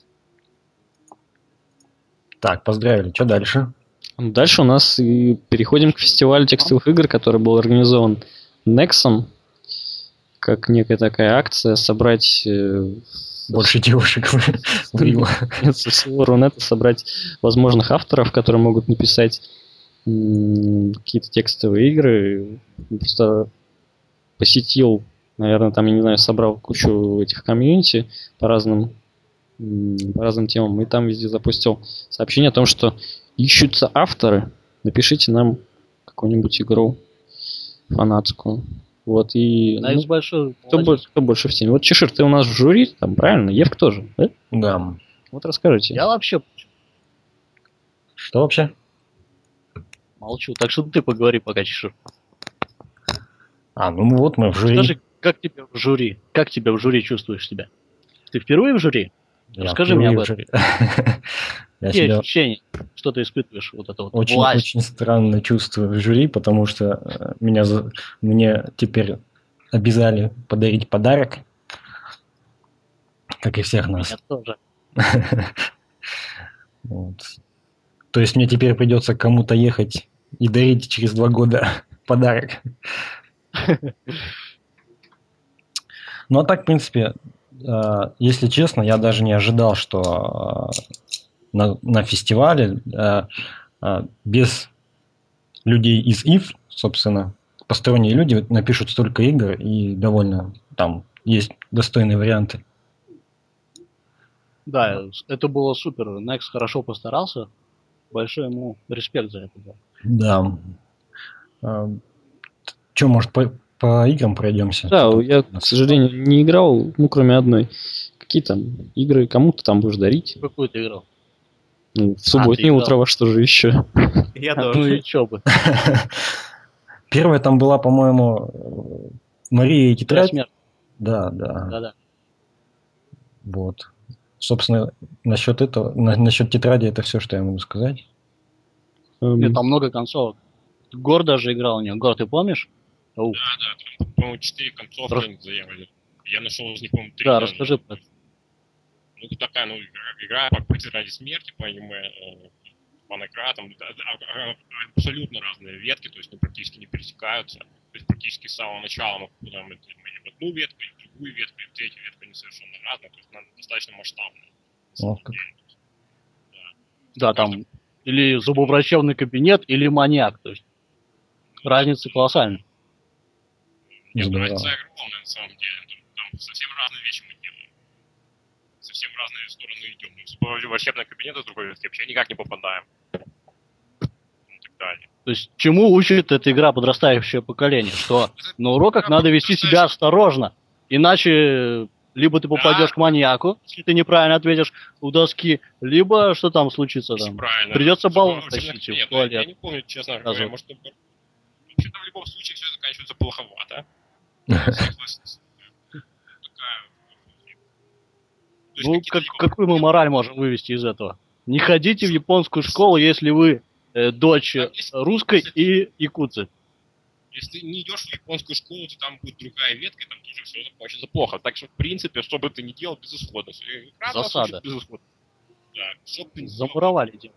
Так, поздравили. Что дальше? Ну, дальше у нас и переходим к фестивалю текстовых игр, который был организован Nexon, как некая такая акция собрать э, Больше девушек в Рио. со всего Рунета, собрать возможных авторов, которые могут написать м, какие-то текстовые игры. Просто посетил, наверное, там, я не знаю, собрал кучу этих комьюнити по разным м, по разным темам, и там везде запустил сообщение о том, что ищутся авторы, напишите нам какую-нибудь игру фанатскую. Вот, и На ну, X большой. кто, молодец. больше, кто больше в теме? Вот Чешир, ты у нас в жюри, там, правильно? Евк тоже, да? Да. Вот расскажите. Я вообще Что вообще? молчу. Так что ты поговори, пока Чешир. А, ну вот мы в жюри. Скажи, как тебе в жюри? Как тебя в жюри чувствуешь себя? Ты впервые в жюри? Я Расскажи мне впервые об в этом. жюри. Я Какие себя ощущения? Что ты испытываешь? Вот это вот очень, власть. очень странно чувствую в жюри, потому что э, меня за- мне теперь обязали подарить подарок, как и всех нас. Меня тоже. Вот. То есть мне теперь придется кому-то ехать и дарить через два года подарок. Ну а так, в принципе, э, если честно, я даже не ожидал, что э, на, на фестивале э, э, без людей из ИФ, собственно, посторонние люди напишут столько игр, и довольно там есть достойные варианты. Да, это было супер. Next хорошо постарался. Большой ему респект за это. Да. Да. Что, может, по, по играм пройдемся? Да, Что там я, у к нас? сожалению, не играл, ну, кроме одной. Какие там игры, кому ты там будешь дарить? Какую ты играл? Ну, в субботнее играл. утро, во что же еще? Я Ну тоже. и чё бы. Первая там была, по-моему, Мария и тетрадь. Смерть. Да, да. Да-да. Вот. Собственно, насчет этого, на- насчет тетради это все, что я могу сказать. Эм, Нет, там много концовок. Гор даже играл у нее. Гор, ты помнишь? Ау. Да, да, там, по-моему, четыре концовки Рас- они заявили. Я нашел из них, по-моему, три. Да, даже. расскажи про это. Ну, это такая, ну, игра, игра по пути ради смерти, по аниме, э, по наградам. Да, да, а- а- абсолютно разные ветки, то есть они практически не пересекаются. То есть практически с самого начала мы попадаем в одну ветку, и в другую ветку, и в третью ветку, они совершенно разные, то есть она достаточно масштабная. на самом Вот как. деле. Да, там или зубоврачебный кабинет, или маньяк. То есть разница колоссальная. Нет, Здорово. разница огромная, на самом деле. Там, там совсем разные вещи мы делаем. Совсем разные стороны идем. Мы в врачебный кабинет, а с другой ветки вообще никак не попадаем. И так далее. То есть чему учит эта игра подрастающее поколение? Что на уроках надо вести себя осторожно, иначе либо ты попадешь Да. к маньяку, если ты неправильно ответишь у доски, либо что там случится там. Правильно. Придется баллон Врачебный тащить кабинет. в туалет. Я не помню, честно говоря, Разок. может, это- вообще-то в любом случае все заканчивается плоховато. Согласен. Ну, как, какую мы мораль можем вывести из этого? Не ходите в японскую школу, если вы э, дочь русской и якутцы. Если ты не идешь в японскую школу, то там будет другая ветка, и там тоже все закончится плохо. Так что, в принципе, что бы ты ни делал, безысходность. Засада. Безысходность. Да, что бы ты ни Замуровали дело.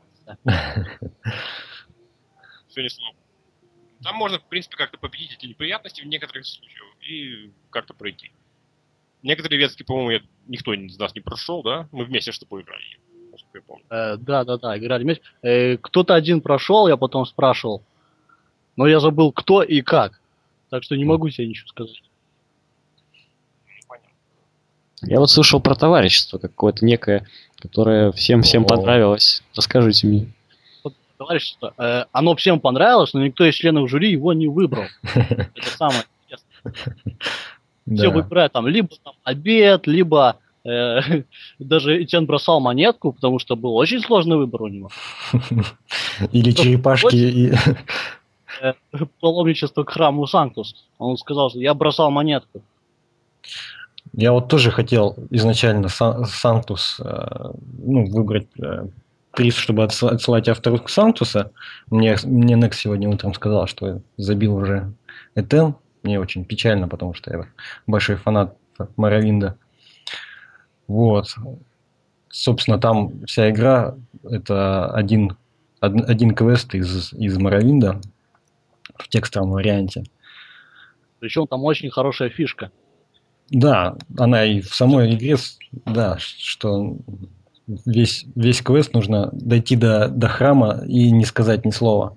Все не слабо. Там можно, в принципе, как-то победить эти неприятности в некоторых случаях и как-то пройти. Некоторые ветки, по-моему, я, никто из нас не прошел, да? Мы вместе с тобой играли, насколько я помню. Э, да, да, да, играли вместе. Э, кто-то один прошел, я потом спрашивал. Но я забыл, кто и как. Так что не могу тебе ничего сказать. Я вот слышал про товарищество какое-то некое, которое всем-всем понравилось. Расскажите мне. Товарищество, э, оно всем понравилось, но никто из членов жюри его не выбрал. Это самое интересное. Все выбирают там либо там обед, либо э, даже Этьен бросал монетку, потому что был очень сложный выбор у него. Или черепашки и... Паломничество к храму Санктус. Он сказал, что я бросал монетку. Я вот тоже хотел изначально Санктус, ну, выбрать приз, чтобы отсылать автору Санктуса. Мне, мне Некс сегодня утром сказал, что забил уже Этен. Мне очень печально, потому что я большой фанат Моровинда. Вот. Собственно, там вся игра – это один, один квест из, из Моровинда в текстовом варианте. Причем там очень хорошая фишка. Да, она и в самой игре, да, что весь, весь квест нужно дойти до, до храма и не сказать ни слова.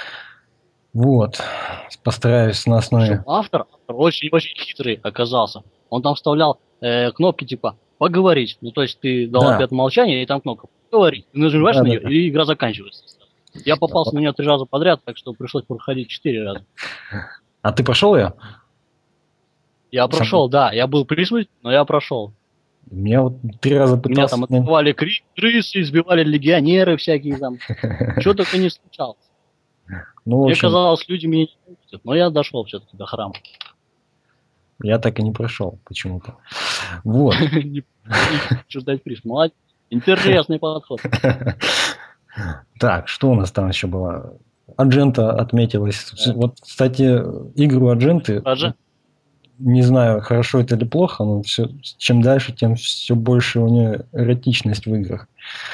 Вот. Постараюсь на основе... Автор, автор очень-очень хитрый оказался. Он там вставлял э, кнопки типа «поговорить». Ну, то есть ты дал Да. ответ молчания, и там кнопка «поговорить». Ты нажимаешь Да, на да, нее, да. и игра заканчивается. Я попался на нее три раза подряд, так что пришлось проходить четыре раза. А ты пошел ее? Я прошел, да. Я был присутствовать, но я прошел. Меня вот три раза Меня пытался... там атаковали кри- крысы, избивали легионеры всякие там. Что только не случалось. Ну, в Мне общем, казалось, люди меня не видят, но я дошел все-таки до храма. я так и не прошел почему-то. Вот. Что дать приз? Молодец. Интересный подход. Так, что у нас там еще было? Аджента отметилась. Вот, кстати, игру Адженты, Аджен- не знаю, хорошо это или плохо, но все, чем дальше, тем все больше у нее эротичность в играх.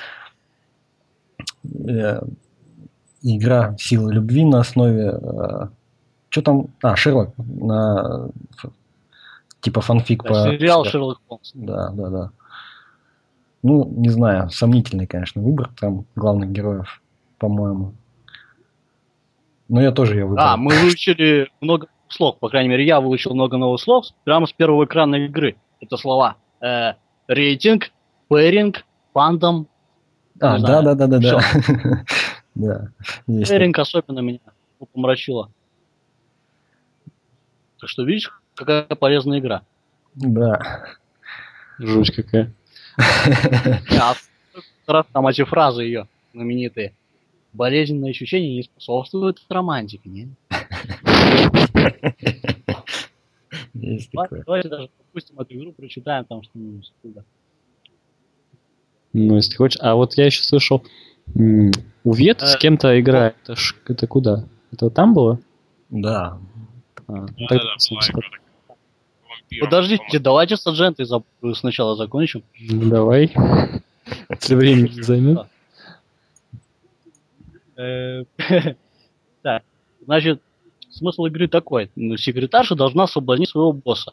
Э, Игра «Сила любви» на основе... э, Что там? А, Шерлок. На, ф- типа фанфик Да, по... сериал Шерлок Холмс. Да, да, да. Ну, не знаю, сомнительный, конечно, выбор там главных героев, по-моему. Но я тоже ее выбрал. А, мы выучили много слов, по крайней мере, я выучил много новых слов прямо с первого экрана игры. Это слова э, рейтинг, пэринг, фандом. А, не да, знаю. да, да, да, да. Всё. Да. Есть. Пэринг особенно меня помрачило. Так что видишь, какая полезная игра. Да. Жуть какая. А раз там эти фразы ее знаменитые. Болезненные ощущения не способствуют романтике, не? Есть Давай- такое. Давайте даже допустим эту игру, прочитаем там что-нибудь оттуда. Ну, если хочешь. А вот я еще слышал, м, у Вет с Э, кем-то играет. Это, ж- это куда? Это там было? Да. А, ну, Да, так- да, да, была игра такая. Вампиром, Подождите, по-моему. давайте с Аджентой за- сначала закончим. Ну, давай. Если времени не займет. Э, Так, значит, смысл игры такой. Ну, секретарша должна соблазнить своего босса.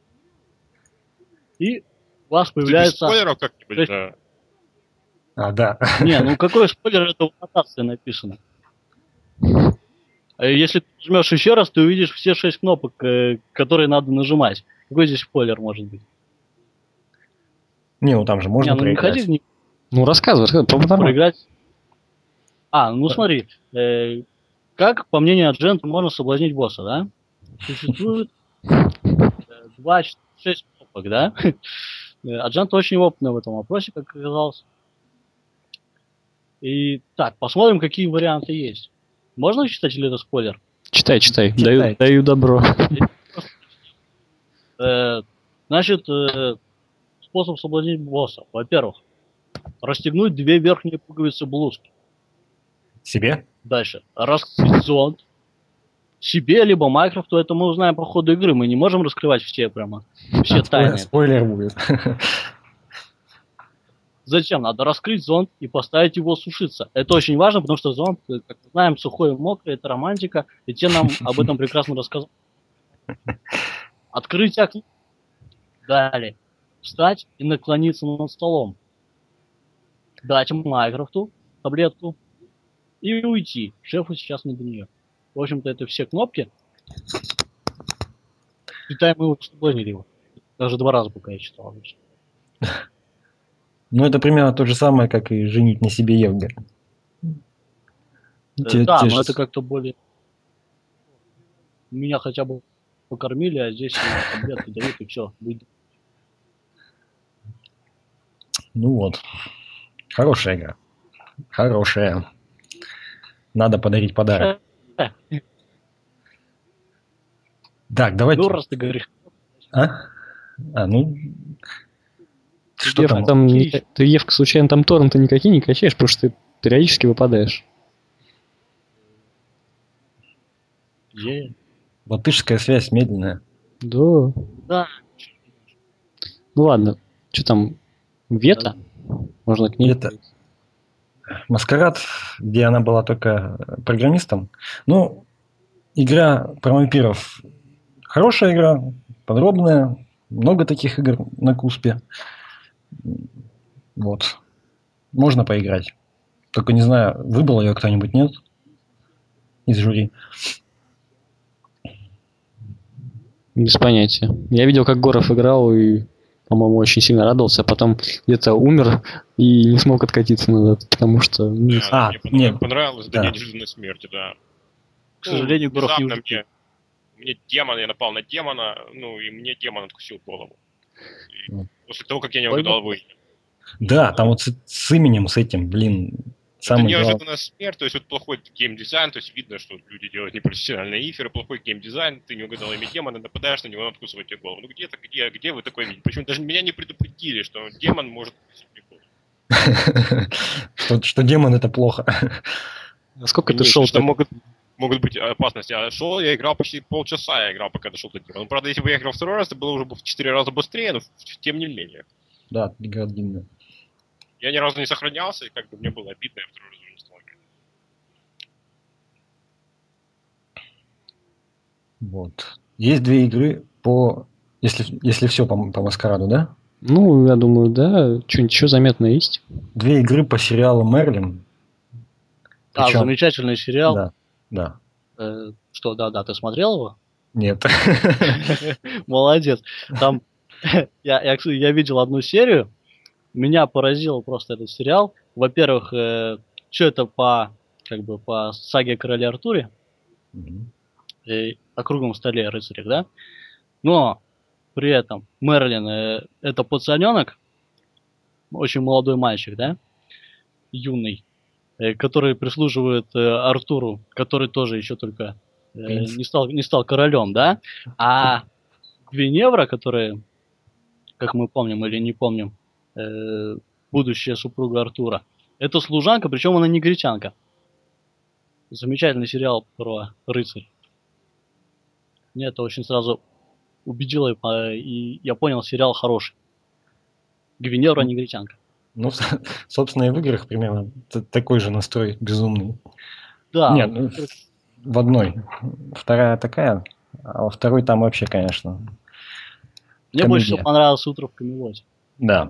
И у вас Ты без появляется... спойлеров То как-нибудь, есть- да. А, да. Не, ну какой спойлер, это в аннотации написано. А если ты нажмешь еще раз, ты увидишь все шесть кнопок, э, которые надо нажимать. Какой здесь спойлер может быть? Не, ну там же можно Не, ну не проиграть. ходи, не Ну, рассказывай, рассказывай, по- нормально. проиграть. А, ну смотри, э, как, по мнению Аджента, можно соблазнить босса, да? Существует э, два, четыре, шесть кнопок, да? Э, Аджент очень опытный в этом вопросе, как оказалось. И так, посмотрим, какие варианты есть. Можно читать или это спойлер? Читай, читай. Читай. Даю, даю добро. Э, Значит, э, способ соблазнить босса. Во-первых, расстегнуть две верхние пуговицы блузки. Себе? Дальше. Раскрыть зонт. Себе, либо Майкрофту, это мы узнаем по ходу игры. Мы не можем раскрывать все прямо, все А, тайны. Спойлер будет. Зачем? Надо раскрыть зонт и поставить его сушиться. Это очень важно, потому что зонт, как мы знаем, сухой и мокрый, это романтика, и те нам об этом прекрасно рассказали. Открыть окно. Далее. Встать и наклониться над столом. Дать Майкрофту таблетку и уйти. Шефу сейчас не до нее. В общем-то, это все кнопки. Считаем, мы его соблазнили его. Даже два раза, пока я читал обычно. Ну, это примерно то же самое, как и женить на себе Евга. Те, да, те но ж... это как-то более... Меня хотя бы покормили, а здесь таблетки дают, и все. Ну вот. Хорошая игра. Хорошая. Надо подарить подарок. Так, давайте... Ну, раз ты говоришь. А? А, ну... Ты, что Евка, там? Там, ты, Евка, случайно там торренты никакие не качаешь, потому что ты периодически выпадаешь. Yeah. Латышская связь медленная. Да. Да. Ну ладно. Что там? Вета? Да. Можно к ней... Вета. Маскарад, где она была только программистом. Ну, игра про вампиров. Хорошая игра, подробная. Много таких игр на Куспе. Вот. Можно поиграть. Только не знаю, выбрал ее кто-нибудь, нет? Из жюри. Без понятия. Я видел, как Горов играл и, по-моему, очень сильно радовался, а потом где-то умер и не смог откатиться назад, потому что... Да, а, мне нет. понравилось да. до неожиданной смерти, да. К сожалению, ну, Горов не мне, мне демон, я напал на демона, ну и мне демон откусил голову. И mm. После того, как я не угадал вы. Да, там вот с, с именем, с этим, блин... Это неожиданная смерть, то есть вот плохой геймдизайн, то есть видно, что люди делают непрофессиональные иферы, плохой геймдизайн, ты не угадал имя демона, нападаешь на него, он откусывает тебе голову. Ну где-то, где, где вы такое видите? Причем даже меня не предупредили, что демон может откусить мне голову. что, что демон это плохо. А сколько ты шел? Что могут, могут быть опасности. А шел, я играл почти полчаса, я играл, пока дошел до демона. Ну, правда, если бы я играл второй раз, это было уже в четыре раза быстрее, но тем не менее. Да, игра длинная. Я ни разу не сохранялся, и как бы мне было обидно, я второй раз уже не стал играть. Вот. Есть две игры по... Если, если все по, по Маскараду, да? Ну, я думаю, да. Что-нибудь еще заметное есть? Две игры по сериалу «Мерлин». А, Причем... замечательный сериал. Да, да. Э, что, да-да, ты смотрел его? Нет. Молодец. Там я, я, я видел одну серию. Меня поразил просто этот сериал. Во-первых, э, что это по, как бы, по саге о короле Артуре, mm-hmm. э, о круглом столе рыцарях, да? Но при этом Мерлин э, это пацаненок, очень молодой мальчик, да? Юный, э, который прислуживает э, Артуру, который тоже еще только э, не стал, не стал королем, да? А Гвиневра, которая, как мы помним или не помним, Э, будущая супруга Артура. Это служанка, причем она негритянка. Замечательный сериал про рыцарь. Мне это очень сразу убедило, и я понял, сериал хороший. Гвиневра негритянка. Ну, собственно, и в играх примерно такой же настрой безумный. Да. Нет, ну, в одной. Вторая такая, а во второй там вообще, конечно. Мне комедия. Больше всего понравилось «Утро в Камелоте». Да.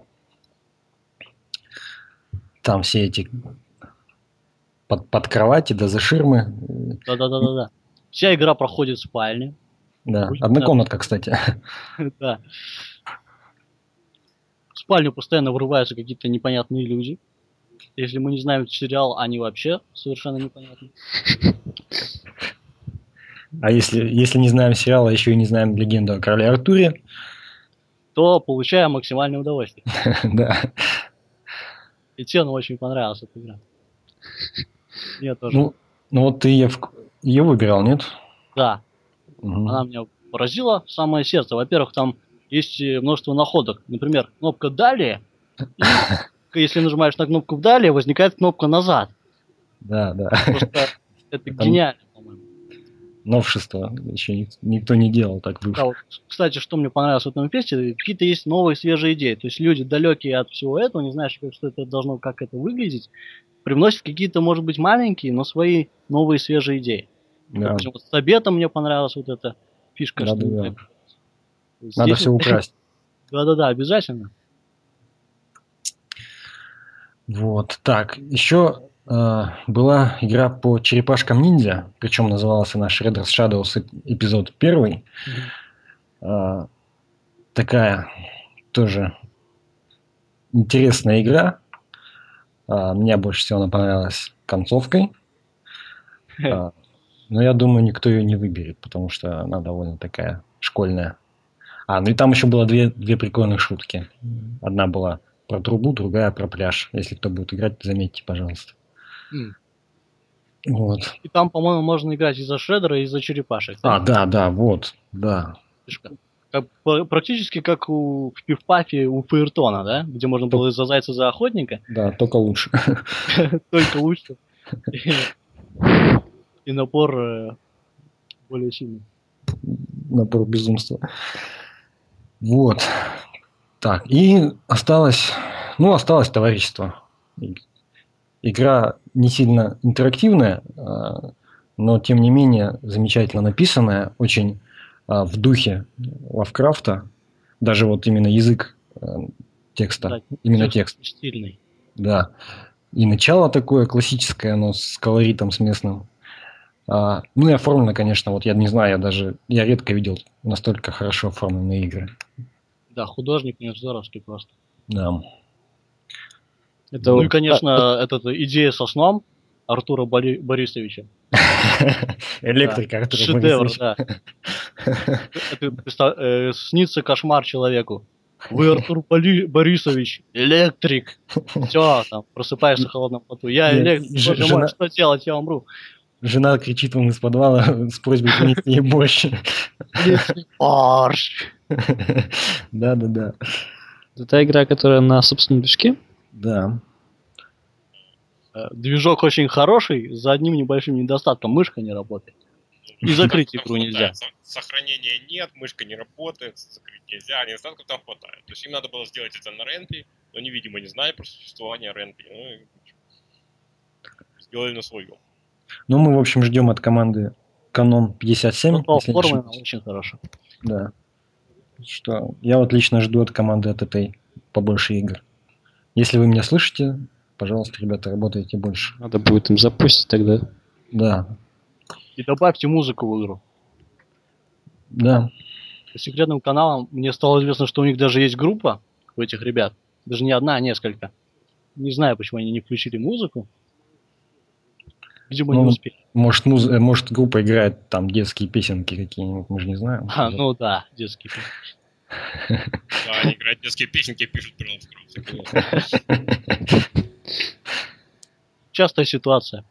Там все эти под, под кровати, да за ширмы. Да-да-да-да. Вся игра проходит в спальне. Да, однокомнатка, кстати. Да. В спальню постоянно врываются какие-то непонятные люди. Если мы не знаем сериал, они вообще совершенно непонятны. А если, если не знаем сериал, а еще и не знаем легенду о короле Артуре, то получаем максимальное удовольствие. Да. И Тену очень понравилась эта игра. Мне тоже. Ну, ну вот ты ее, ее выбирал, нет? Да. Угу. Она меня поразила в самое сердце. Во-первых, там есть э, множество находок. Например, кнопка «Далее», и если нажимаешь на кнопку «Далее», возникает кнопка «Назад». Да, да. Просто это Там гениально, по-моему. новшество. Еще ник- никто не делал так Да, быстро. вот, кстати, что мне понравилось в этом фесте, какие-то есть новые свежие идеи. То есть люди, далекие от всего этого, не знаешь, как, что это должно, как это выглядеть, привносят какие-то, может быть, маленькие, но свои новые свежие идеи. Да. Допустим, вот с обедом мне понравилась вот эта фишка. Да, что да, да. здесь Надо вот- все украсть. Да-да-да, обязательно. Вот. Так, еще э, была игра по черепашкам ниндзя, причем называлась она Shredder's Shadows эп- эпизод первый. Э, такая тоже интересная игра. Э, мне больше всего она понравилась концовкой. Э, но я думаю, никто ее не выберет, потому что она довольно такая школьная. А, ну и там еще было две, две прикольных шутки. Одна была про трубу, другая про пляж. Если кто будет играть, заметьте, пожалуйста. М. Вот. И там, по-моему, можно играть и за Шреддера, и за черепашек. А, да, да, вот, да. Фишка. Как, по- практически как у, в Пиф-Пафе у Фаертона, да? Где можно было и за зайца, за охотника. Да, только лучше. Только лучше. И напор э, более сильный. Напор безумства. Вот. Так, и осталось, ну, осталось товарищество. И- Игра не сильно интерактивная, а, но тем не менее замечательно написанная, очень а, в духе Лавкрафта. Даже вот именно язык а, текста, Да, именно текст текст. стильный. Да. И начало такое классическое, оно с колоритом, с местным. А, ну и оформлено, конечно, вот я не знаю, я даже, я редко видел настолько хорошо оформленные игры. Да, художник у него здоровский просто. Да. Это Ну вот- и, конечно, эта идея со сном Артура Бори- Борисовича. Электрика, Да, Артура шедевр, Борисовича. да. Это, представ- э, снится кошмар человеку. Вы, Артур Боли- Борисович, электрик. Все, там, просыпаешься в холодном поту. Я Нет, электрик, ж- боже жена- мой, что делать, я умру. Жена кричит вам из подвала с просьбой принести ей борщ. Электрик, борщ. Да-да-да. Это та игра, которая на собственном движке. Да. Э, Движок очень хороший, за одним небольшим недостатком. Мышка не работает. И закрыть Там игру нельзя. хватает. Со- Сохранения нет, мышка не работает, закрыть нельзя, недостатков там хватает. То есть им надо было сделать это на ренпе, но они, видимо, не знали про существование ренпе. Ну, и сделали на своем. Ну, мы, в общем, ждем от команды Canon пятьдесят семь. Зато если не оформлено ошибаюсь. очень хорошо. Да. Что я вот лично жду от команды от этой побольше игр. Если вы меня слышите, пожалуйста, ребята, работайте больше. Надо будет им запустить тогда. Да. И добавьте музыку в игру. Да. По секретным каналам мне стало известно, что у них даже есть группа у этих ребят. Даже не одна, а несколько. Не знаю, почему они не включили музыку. Видимо, Ну, не успели. Может, муз... э, может, группа играет там детские песенки какие-нибудь, мы же не знаем. А, ну да, детский фильм. Да, они играют детские песенки, пишут про Лавкрафта. Частая ситуация.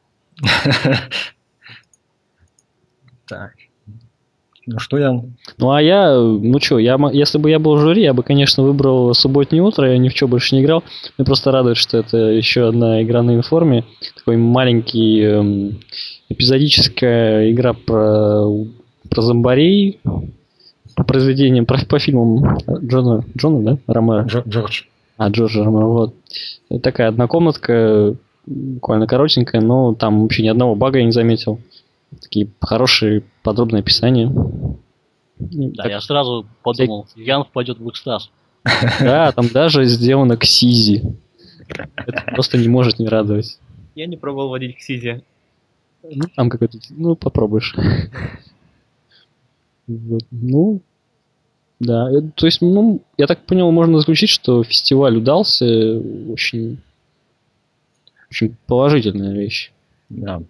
Так. Ну что я... Ну а я, ну что, я, мо- если бы я был в жюри, я бы, конечно, выбрал субботнее утро, я ни в чем больше не играл. Мне просто радует, что это еще одна игра на информе. Такой маленький эм, эпизодическая игра про, про зомбарей, по произведениям, про, по фильмам Джона, Джона, да? Ромеро. Джо- Джордж. А, Джорджа Ромеро, вот. Это такая однокомнатка, буквально коротенькая, но там вообще ни одного бага я не заметил. Такие хорошие, подробные описания. Да, я сразу подумал, Ян впадет в экстаз. Да, там даже сделано к Сизи. Это просто не может не радовать. Я не пробовал водить к Сизе. Ну, там какой-то... Ну, попробуешь. Вот. Ну, да. э, То есть, ну, я так понял, можно заключить, что фестиваль удался. Очень, очень положительная вещь. Да.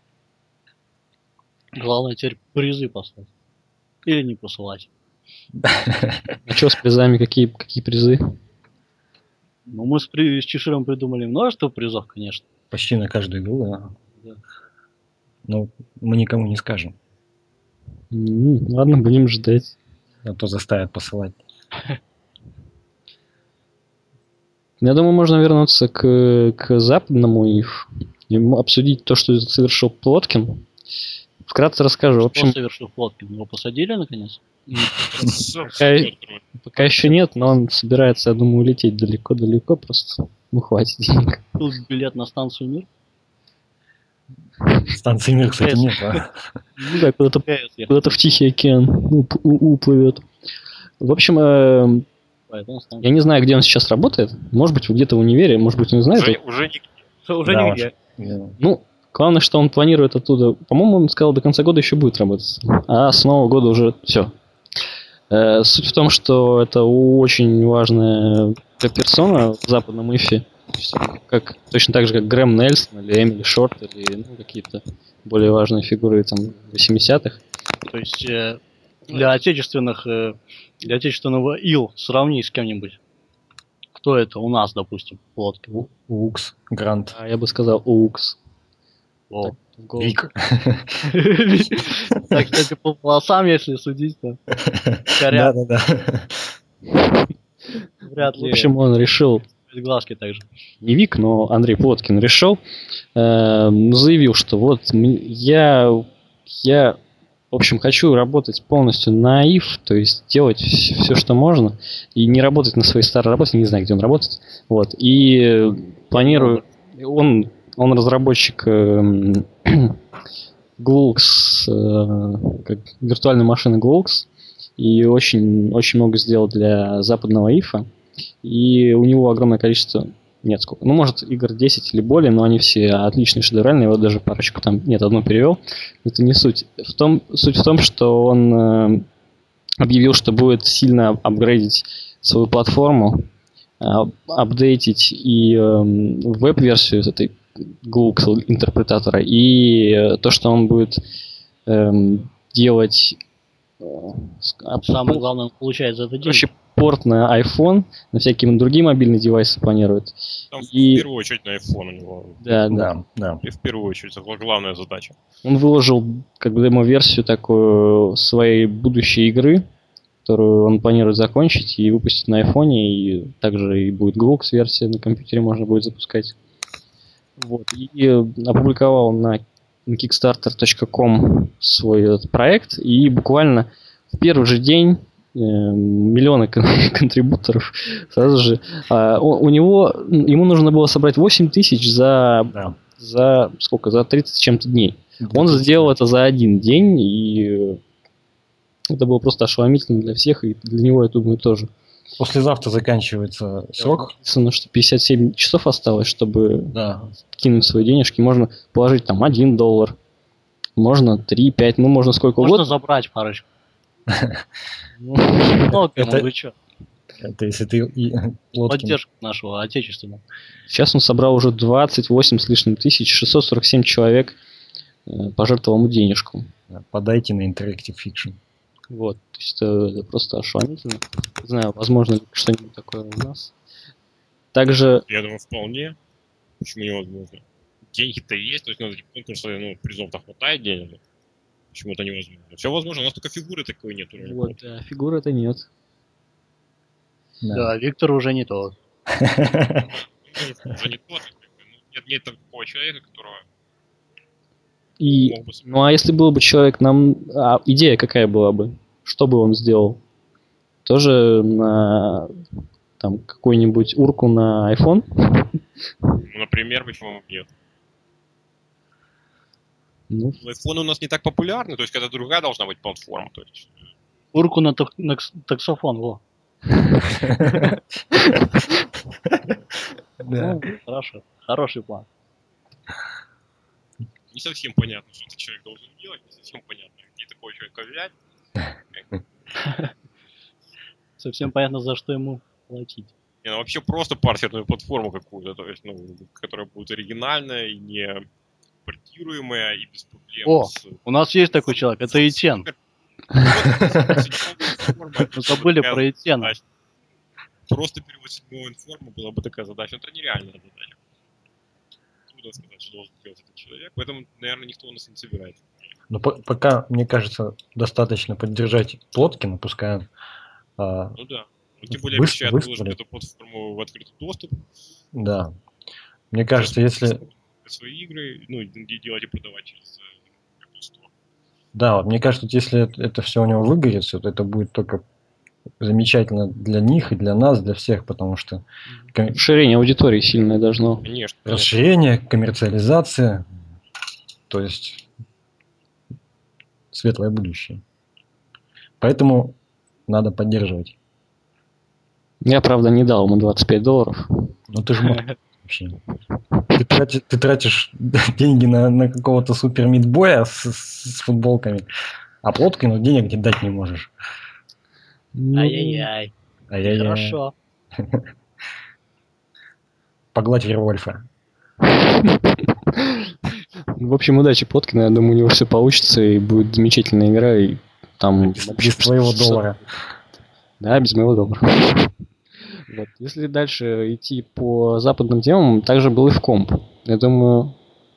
Главное теперь призы послать. Или не посылать. А что с призами? Какие, какие призы? Ну, мы с, при... с Чеширом придумали множество призов, конечно. Почти на каждую игру, да. Да. Но мы никому не скажем, М, Ладно, будем ждать. а то заставят посылать. Я думаю, можно вернуться к, к западному и в- и обсудить то, что совершил Плоткин. Вкратце расскажу. В Что общем, совершил Плоткин? Его посадили наконец? пока, пока еще нет, но он собирается, я думаю, улететь далеко-далеко, просто ну хватит денег. Купил билет на станцию Мир? Станции мир, кстати, нет, да? Ну да, куда-то, КС я куда-то в Тихий океан уп- у- уплывет. В общем, э, поэтому станцию. я не знаю, где он сейчас работает. Может быть, где-то в универе, может быть, он не знает. Уже, уже не... Что, уже Да, нигде. Да. Ну, главное, что он планирует оттуда. По-моему, он сказал, до конца года еще будет работать. А с нового года уже все. Суть в том, что это очень важная персона в западном ИФе. То есть, Как, точно так же, как Грэм Нельсон или Эмили Шорт, или ну, какие-то более важные фигуры там, восьмидесятых. То есть э, для отечественных, э, для отечественного ИЛ сравни с кем-нибудь. Кто это у нас, допустим, Плоткин? У- Укс, Грант, А я бы сказал Укс. О. В голову. Вик. Так, кстати, по волосам, если судить, то корят. Да-да-да. Вряд В ли. общем, он решил, Глазки также. не Вик, но Андрей Плоткин решил, э, заявил, что вот м- я, я, в общем, хочу работать полностью на ИФ, то есть делать все, что можно, и не работать на своей старой работе, не знаю, где он работает, вот, и э, планирую, он, он разработчик эм, Glux, э, как виртуальной машины Glux, и очень, очень много сделал для западного ИФа. И у него огромное количество, нет, сколько, ну, может, игр десять или более, но они все отличные, шедевральные, вот даже парочку там, нет, одну перевел, это не суть. В том, суть в том, что он э, объявил, что будет сильно апгрейдить свою платформу, э, апдейтить и э, веб-версию этой Glux интерпретатора, и э, то, что он будет э, делать э, с- Самое главное, он получает за это деньги. короче, порт на iPhone, на всякие другие мобильные девайсы планирует. Там И- в первую очередь на iPhone у него. Да, да. Да, да. И в первую очередь, это главная задача. Он выложил как бы демо-версию такую своей будущей игры, которую он планирует закончить и выпустить на iPhone, и также и будет Glux-версия на компьютере можно будет запускать. Вот. И опубликовал на kickstarter точка ком свой этот проект, и буквально в первый же день э, миллионы кон- контрибуторов сразу же. а, у, у него, ему нужно было собрать восемь тысяч за, Да. за сколько, за тридцать с чем-то дней. Он сделал это за один день, и это было просто ошеломительно для всех, и для него, я думаю, тоже. Послезавтра заканчивается срок. Написано, что пятьдесят семь часов осталось, чтобы Да. кинуть свои денежки. Можно положить там один доллар, можно три, пять, ну можно сколько Можно угодно. забрать парочку. Ну, много, Это- ну вы чё? Это если ты и Плоткин. Поддержку нашего отечественного. Сейчас он собрал уже двадцать восемь с лишним тысяч, шестьсот сорок семь человек э, пожертвовал ему денежку. Подайте на Interactive Fiction. Вот, то есть это, это просто ошеломительно. Не знаю, возможно ли что-нибудь такое у нас. Также, Я думаю, вполне. Почему невозможно? Деньги-то есть, то есть надо потому что ну, призов-то хватает денег. Почему это невозможно? Все возможно, у нас только фигуры такой нет. вот, да, фигуры это нет. Да, Виктор уже не тот. Уже не тот, как бы, ну, нет, нет такого человека, которого И, мог бы... с- ну а если был бы человек, нам, а идея какая была бы? Что бы он сделал? Тоже на там какую-нибудь урку на iPhone? Ну, например, почему нет? Ну, iPhone у нас не так популярны, то есть когда другая должна быть платформа. То есть, Урку на, так- на кс- таксофон, во. Да. Ну, хорошо. Хороший план. не совсем понятно, что этот человек должен делать, не совсем понятно, где такого человека взять. Совсем понятно, за что ему платить. Не, ну вообще просто парсерную платформу какую-то, то есть, ну, которая будет оригинальная и не портируемая, и без проблем. О, с... у нас есть такой человек, это Этьен. Мы забыли про Этьена. Просто перевод седьмого информа была бы такая задача. Это нереальная задача. Трудно сказать, что должен делать этот человек. Поэтому, наверное, никто у нас не собирается. Но по- пока, мне кажется, достаточно поддержать Плоткина, пускай он а, Ну да. Ну, тем более Вы- обещают выставили. выложить эту платформу в открытый доступ. Да. Мне кажется, если... Свои игры, ну, и делать и продавать через э, Apple Store. Да, вот мне кажется, вот если это, это все у него выгорит, то это будет только замечательно для них и для нас, для всех, потому что ком- Расширение аудитории сильное должно. Конечно. конечно. расширение, коммерциализация, то есть светлое будущее. Поэтому надо поддерживать. Я, правда, не дал ему двадцать пять долларов. Ну ты же мог вообще. Ты тратишь, ты тратишь деньги на, на какого-то супер мидбоя с, с- с футболками, а плоткой, но денег не дать не можешь. Ну, Ай-яй-яй. Ай-яй-яй. Хорошо. Погладь Вервольфа. В общем, удачи Плоткину. Я думаю, у него все получится, и будет замечательная игра, и там... Без, без твоего доллара. Да, без моего доллара. Вот. Если дальше идти по западным темам, также был и в комп. Я думаю,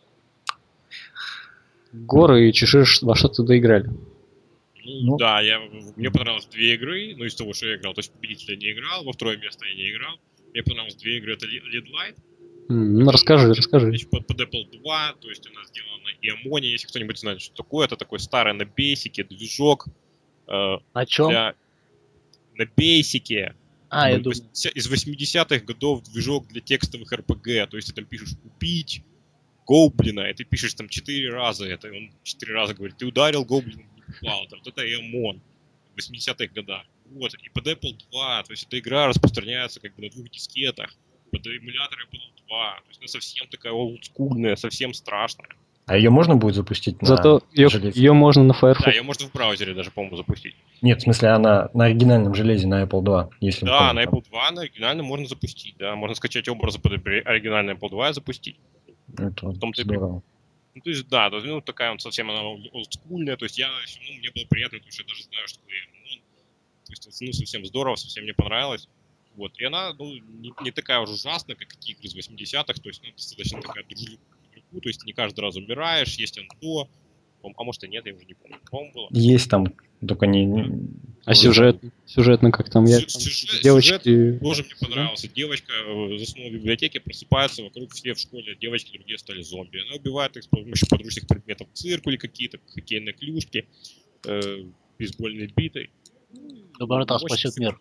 Горы и Чешир во что-то доиграли. Ну, Ну. да, я, мне понравилось две игры, ну, из того, что я играл. То есть победителя не играл, во второе место я не играл. Мне понравилось две игры, это Lead Light. М, Ну, расскажи, расскажи. Значит, под, под Apple два, то есть она сделана и Ammonia, если кто-нибудь знает, что такое. Это такой старый на бейсике движок э, На чем? для... На бейсике. А, я Из думаю. восьмидесятых- из восьмидесятых годов движок для текстовых эр пи джи. То есть ты там пишешь «убить гоблина», и ты пишешь там четыре раза это, и он четыре раза говорит «ты ударил гоблина, не попал». Там, вот это и ОМОН в восьмидесятых годах. Вот, и под Apple два, то есть эта игра распространяется как бы на двух дискетах, под эмулятор Apple два. То есть она совсем такая олдскульная, совсем страшная. А ее можно будет запустить на Зато ее, железе? ее можно на Да, Firefox. ее можно в браузере даже, по-моему, запустить. Нет, в смысле, она на оригинальном железе на Apple два, если вы Да, помните. на Apple два на оригинальном можно запустить, да. Можно скачать образы под оригинальный Apple два и запустить. Это В том-то и здорово. Ну, то есть, да, то есть, ну, такая вот совсем она олдскульная, то есть я, ну, мне было приятно, потому что я даже знаю, что такое ОМОН. То есть, ну, совсем здорово, совсем мне понравилось. Вот, и она, ну, не, не такая уж ужасная, как какие игры из восьмидесятых, то есть, ну, достаточно такая дружелюбная к игроку, то есть не каждый раз умираешь, есть андо, а может и нет, я уже не помню, по-моему, было. Есть там, только не... не- А сюжет, сюжетно как там? Я, Сю- там сюжет- девочки... Тоже мне понравился. Девочка э, заснула в библиотеке, просыпается, вокруг все в школе девочки, другие стали зомби. Она убивает их с помощью подручных предметов, циркули какие-то, хоккейные клюшки, э, бейсбольные биты. Доброта Очень спасет мир.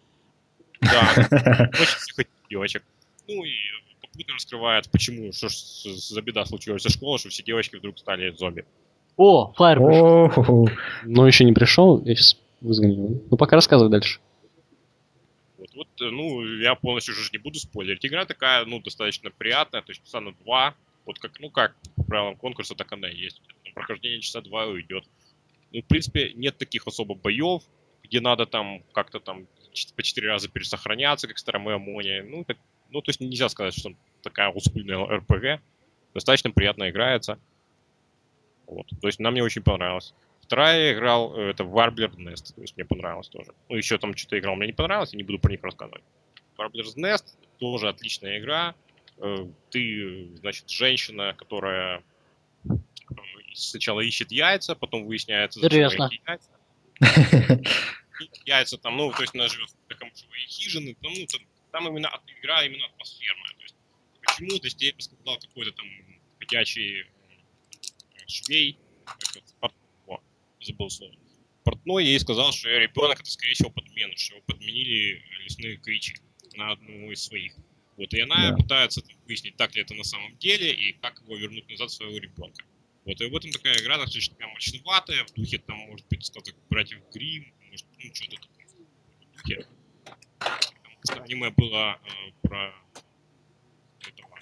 Да, очень всех девочек. Ну и попутно раскрывает, почему, что ж за беда случилась со школы, что все девочки вдруг стали зомби. О, Фаер пришел. О-хо-хо. Но еще не пришел, я сейчас вызвоню его. Ну, пока рассказывай дальше. Вот, вот, э, ну, я полностью уже не буду спойлерить. Игра такая, ну, достаточно приятная, то есть часа на два. Вот как, ну, как по правилам конкурса, так она и есть. На прохождение часа два уйдет. Ну, в принципе, нет таких особо боев, где надо там как-то там ч- по четыре раза пересохраняться, как в старом Амоне. Ну, так, ну, то есть нельзя сказать, что такая олдскульная эр пи джи. Достаточно приятно играется. Вот. То есть она мне очень понравилась. Вторая я играл, э, это Warbler's Nest, то есть мне понравилось тоже. Ну, еще там что-то играл, мне не понравилось, я не буду про них рассказывать. Warbler's Nest тоже отличная игра. Э, Ты, значит, женщина, которая э, сначала ищет яйца, потом выясняется, зачем Интересно. эти яйца. И яйца там, ну, то есть она живет в камышовые хижины, там, ну, там, там именно от- игра именно атмосферная. То есть почему, то есть я бы сказал, какой-то там ходячий э, швей, как это, портной, забыл слово. Портной ей сказал, что ребенок это, скорее всего, подмена, что его подменили лесные кричи на одну из своих. Вот, и она Да. пытается там выяснить, так ли это на самом деле, и как его вернуть назад своего ребенка. Вот, и в этом такая игра, достаточно такая мрачноватая, в духе, там, может быть, сказать, братьев Гримм, может, ну, что-то такое в духе. Там, просто аниме было э, про этого...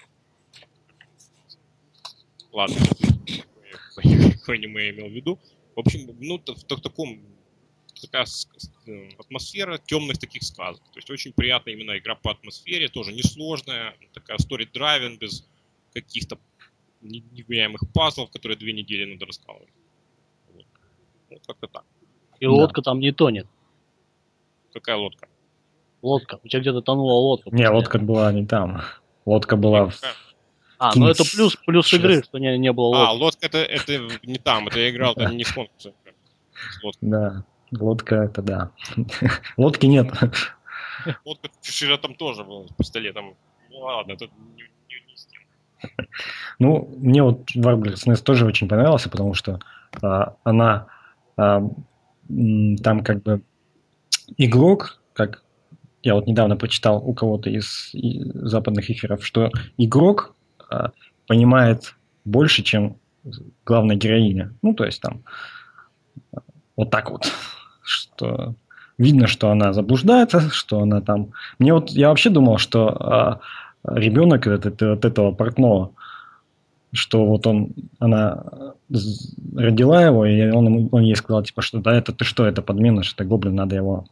Ладно, какое какое аниме я имел в виду. В общем, ну, в, в, в таком такая с- с- э, атмосфера темных таких сказок. То есть очень приятная именно игра по атмосфере, тоже несложная, такая story-driven, без каких-то не- невменяемых пазлов, которые две недели надо раскалывать. Вот, вот как-то так. И Да. лодка там не тонет. Какая лодка? Лодка. У тебя где-то тонула лодка. Не, постоянно. лодка была не там. Лодка была в... А, ну Kings это плюс, плюс шесть. игры, что не, не было А, лодки. лодка это, это не там, это я играл, это не с конкурса. С лодкой. Да, лодка это да. Лодки нет. Вот Фишера там тоже был с пистолетом. Ну ладно, тут не, не, не с тем. Ну, мне вот Warbler эс тоже очень понравился, потому что а, она а, м, там как бы игрок, как я вот недавно прочитал у кого-то из и, западных эфиров, что игрок а, понимает больше, чем главная героиня. Ну, то есть там вот так вот, что видно, что она заблуждается, что она там... Мне вот, я вообще думал, что а, ребенок от, от, от этого портного, что вот он, она родила его, и он, он ей сказал, типа, что да, это ты что, это подмена, что это гоблин, надо его...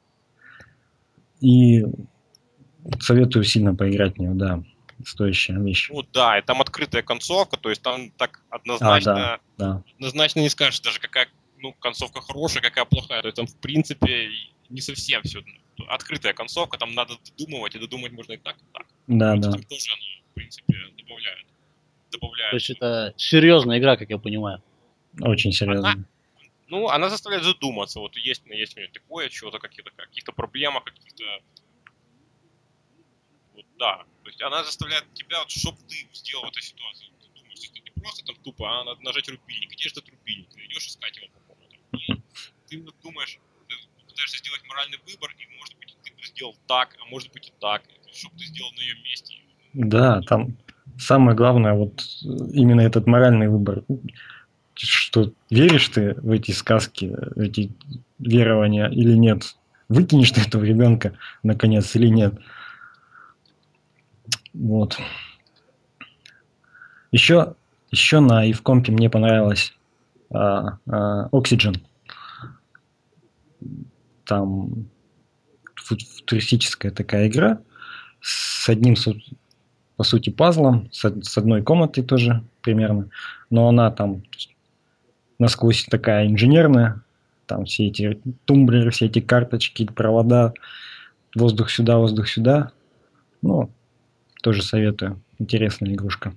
И советую сильно поиграть в нее, да, стоящая вещь. Ну да, и там открытая концовка, то есть там так однозначно, а, да, да. однозначно не скажешь даже, какая ну, концовка хорошая, какая плохая. То есть там, в принципе, не совсем все. Открытая концовка, там надо додумывать, и додумать можно и так, и так. Да, вот, да. Там тоже оно, в принципе, добавляет. добавляет. То есть это серьезная игра, как я понимаю. Очень серьезно. Она, ну, она заставляет задуматься. Вот есть, есть у нее такое, чего-то, какие-то, каких-то проблемах, каких-то... Вот, да. То есть она заставляет тебя, вот, чтобы ты сделал в этой ситуации. Ты думаешь, что ты просто там тупо, а надо нажать рубильник. Где же этот рубильник? Ты идешь искать его по комнатам. И ты вот думаешь, ты пытаешься сделать моральный выбор, и может быть ты бы сделал так, а может быть и так. Чтобы ты сделал на ее месте. Да, там самое главное, вот именно этот моральный выбор. Что веришь ты в эти сказки, в эти верования или нет? Выкинешь ты этого ребенка, наконец, или нет? Вот. Еще, еще на Ивкомпе мне понравилась а, а, Oxygen. Там футуристическая такая игра с одним, по сути, пазлом, с, с одной комнатой тоже примерно, но она там насквозь такая инженерная, там все эти тумблеры, все эти карточки, провода, воздух сюда, воздух сюда. Ну, тоже советую. Интересная игрушка.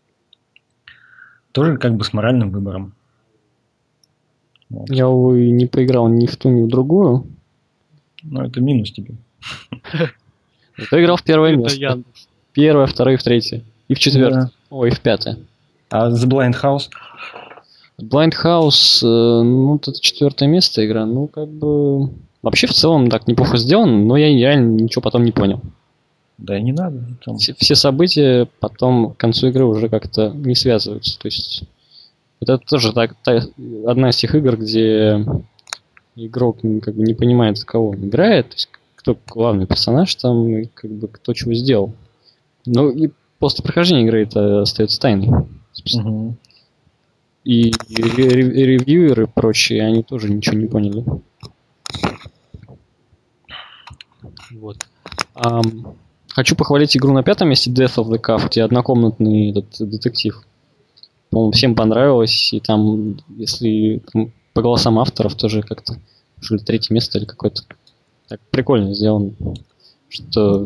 Тоже как бы с моральным выбором. Вот. Я, увы, не поиграл ни в ту, ни в другую. Ну, это минус тебе. Ты играл в первое место. Первое, второе, в третье. И в четвертое. Да. Ой, и в пятое. А The Blind House? Blind House, ну, это четвертое место игра. Ну, как бы... Вообще, в целом, так неплохо сделано, но я реально ничего потом не понял. Да и не надо. Там... Все, все события потом к концу игры уже как-то не связываются. То есть, это тоже так, та, одна из тех игр, где игрок как бы не понимает, за кого он играет. То есть, кто главный персонаж там, и как бы кто чего сделал. Ну, и после прохождения игры это остается тайной. Угу. И ревьюеры и прочие, они тоже ничего не поняли. Вот. Um, хочу похвалить игру на пятом месте Death of the Cuff, где однокомнатный этот детектив. По-моему, всем понравилось. И там, если там, по голосам авторов, тоже как-то что ли третье место или какое-то. Так прикольно сделано. Что...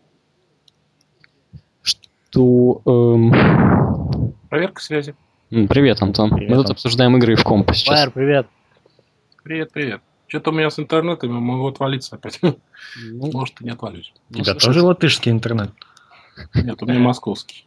Что... Эм... Проверка связи. Привет, Антон. Привет, Мы тут обсуждаем игры в комп сейчас. Фаер, привет. Привет, привет. Что-то у меня с интернетом, я могу отвалиться опять. Ну, может, и не отвалюсь. У тебя ну, тоже латышский интернет? Нет, у меня московский.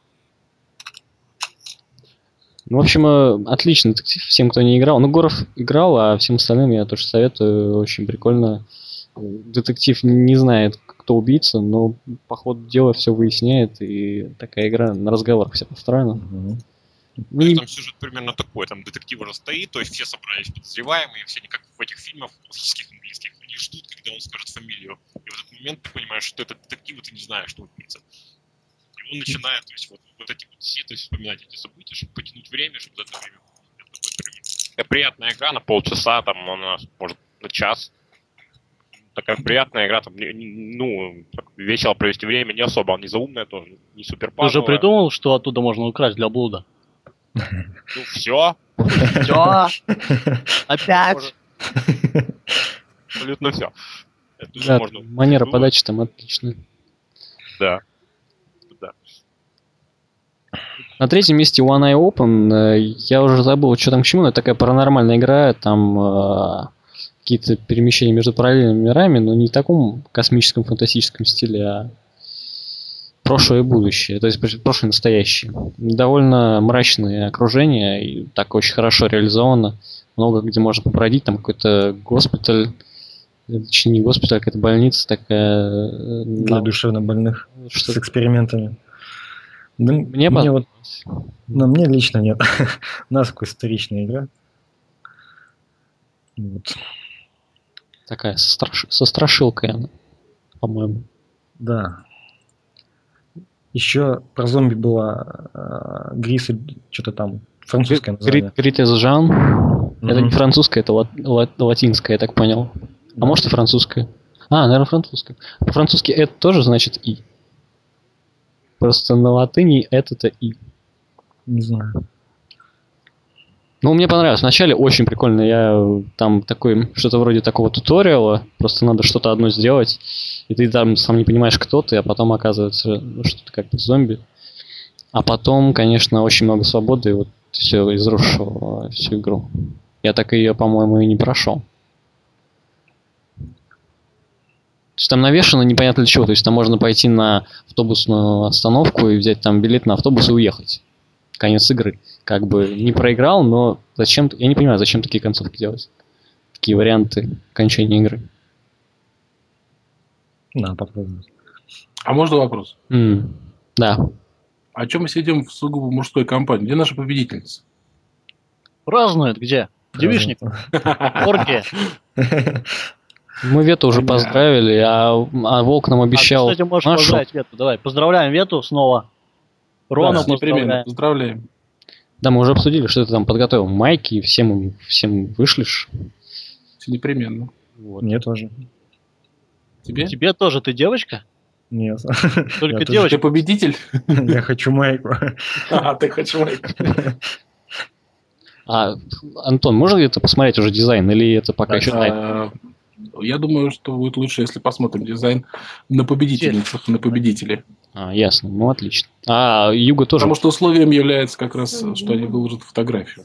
Ну, в общем, отличный детектив всем, кто не играл. Ну, Горов играл, а всем остальным я тоже советую. Очень прикольно. Детектив не знает, кто убийца, но по ходу дела все выясняет. И такая игра на разговор вся построена. Угу. Ну, и... Там сюжет примерно такой, там детектив уже стоит, то есть все собрались подозреваемые, все не как в этих фильмах классических английских, они ждут, когда он скажет фамилию. И в этот момент ты понимаешь, что это детектив, и ты не знаешь, что убийца. И он начинает, то есть вот, вот эти вот все, то есть вспоминать эти события, чтобы потянуть время, чтобы за это время. Такая приятная игра на полчаса, там у нас может на час. Такая приятная игра, там, ну, весело провести время, не особо, не заумная тоже, не супер пазловая. Ты уже придумал, что оттуда можно украсть для блуда? Ну, все. Все. Опять. Абсолютно все. Да, можно... манера подачи там отличная. Да. да. На третьем месте One Eye Open. Я уже забыл, что там к чему. Это такая паранормальная игра. Там какие-то перемещения между параллельными мирами, но не в таком космическом фантастическом стиле, а прошлое и будущее, то есть прошлое и настоящее. Довольно мрачное окружение, и так очень хорошо реализовано. Много где можно побродить, там какой-то госпиталь, точнее не госпиталь, какая-то больница такая. Для душевнобольных, что с экспериментами. Да, мне мне вот, но мне лично нет. Насквозь историчная игра. Вот. Такая со, страш... со страшилкой она, по-моему. Да. Еще про зомби была э, Грис, что-то там, французское название. Грит из Жан. Mm-hmm. Это не французское, это лат... лат... латинское, я так понял. А может и французское. А, наверное, французское. По-французски это тоже значит «и». Просто на латыни это-то «и». Не знаю. Ну, мне понравилось. Вначале очень прикольно. Я там такой, что-то вроде такого туториала. Просто надо что-то одно сделать. И ты там сам не понимаешь, кто ты, а потом оказывается, ну, что ты как бы зомби. А потом, конечно, очень много свободы, и вот все изрушило всю игру. Я так ее, по-моему, и не прошел. То есть там навешано непонятно для чего. То есть там можно пойти на автобусную остановку и взять там билет на автобус и уехать. Конец игры. Как бы не проиграл, но зачем... Я не понимаю, зачем такие концовки делать. Такие варианты окончания игры. На, попробуем. А можно вопрос? Mm. Да. А чем мы сидим в сугубо мужской компании? Где наша победительница? Празднует где? Девичник? Оргия? Мы Вету уже поздравили, а, а Волк нам обещал... А ты, кстати, можешь нашу... поздравить Вету. Давай, поздравляем Вету снова. Рона да, непременно. поздравляем. Поздравляем. Да, мы уже обсудили, что ты там подготовил майки, и всем, всем вышлешь. Все непременно. Вот. Мне тоже. Тебе? Тебе тоже. Ты девочка? Нет. Только Я девочка. Ты победитель? Я хочу майку. А, ты хочешь майку. А, Антон, можно ли это посмотреть уже дизайн, или это пока еще тайна? Я думаю, что будет лучше, если посмотрим дизайн на победительницах, на победителей. А, ясно, ну отлично. А Юга тоже... Потому что условием является как раз, что они выложат фотографию.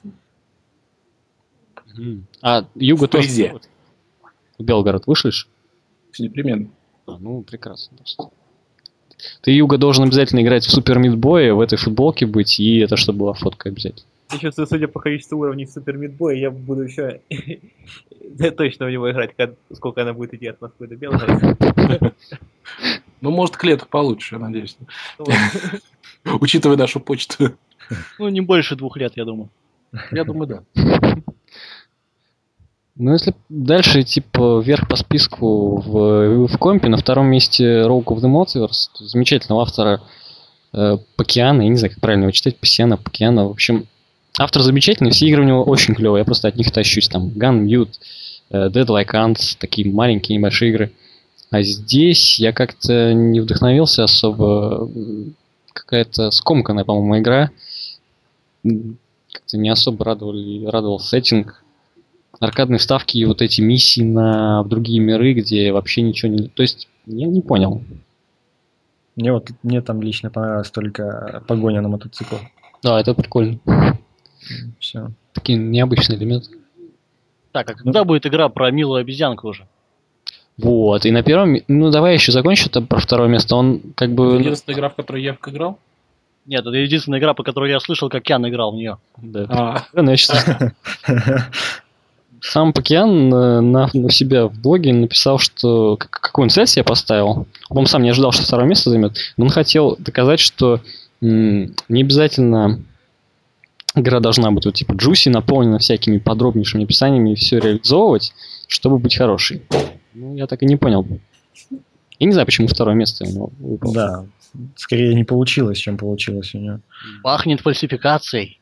А Юга тоже... Призе. В Белгород вышлешь? Непременно. А, ну, прекрасно. Ты, Юга, должен обязательно играть в Супер Мидбое, в этой футболке быть, и это чтобы была фотка обязательно. Еще, судя по количеству уровней в Супер Мидбое, я буду еще точно в него играть, сколько она будет идти от Москвы до Белгорода. Ну, может, к лету получше, я надеюсь. Учитывая нашу почту. Ну, не больше двух лет, я думаю. Я думаю, да. Ну, если дальше идти по, вверх по списку в, в компе, на втором месте Rogue of the Multiverse, замечательного автора э, Пакиана, я не знаю, как правильно его читать, Пасиана, Пакиана, в общем, автор замечательный, все игры у него очень клевые, я просто от них тащусь, там, Gun Mute, э, Dead Like Ants, такие маленькие, небольшие игры. А здесь я как-то не вдохновился особо, какая-то скомканная, по-моему, игра, как-то не особо радовали, радовал сеттинг. Аркадные вставки и вот эти миссии на в другие миры, где вообще ничего не... То есть, я не понял. Мне вот мне там лично понравилась только погоня на мотоцикл. Да, это прикольно. Все. Такие необычные элементы. Так, а когда ну... будет игра про милую обезьянку уже? Вот, и на первом... Ну, давай я еще закончу это про второе место. Он как бы... Это единственная игра, в которой я играл? Нет, это единственная игра, по которой я слышал, как Ян играл в нее. Да. А. Ну, я считаю... Сам Пакиан на, на себя в блоге написал, что какую он цель себе поставил. Он сам не ожидал, что второе место займет. Но он хотел доказать, что м- не обязательно игра должна быть вот, типа джуси, наполнена всякими подробнейшими описаниями и все реализовывать, чтобы быть хорошей. Ну, я так и не понял. Я не знаю, почему второе место у него выпало. Да, скорее не получилось, чем получилось у него. Пахнет фальсификацией.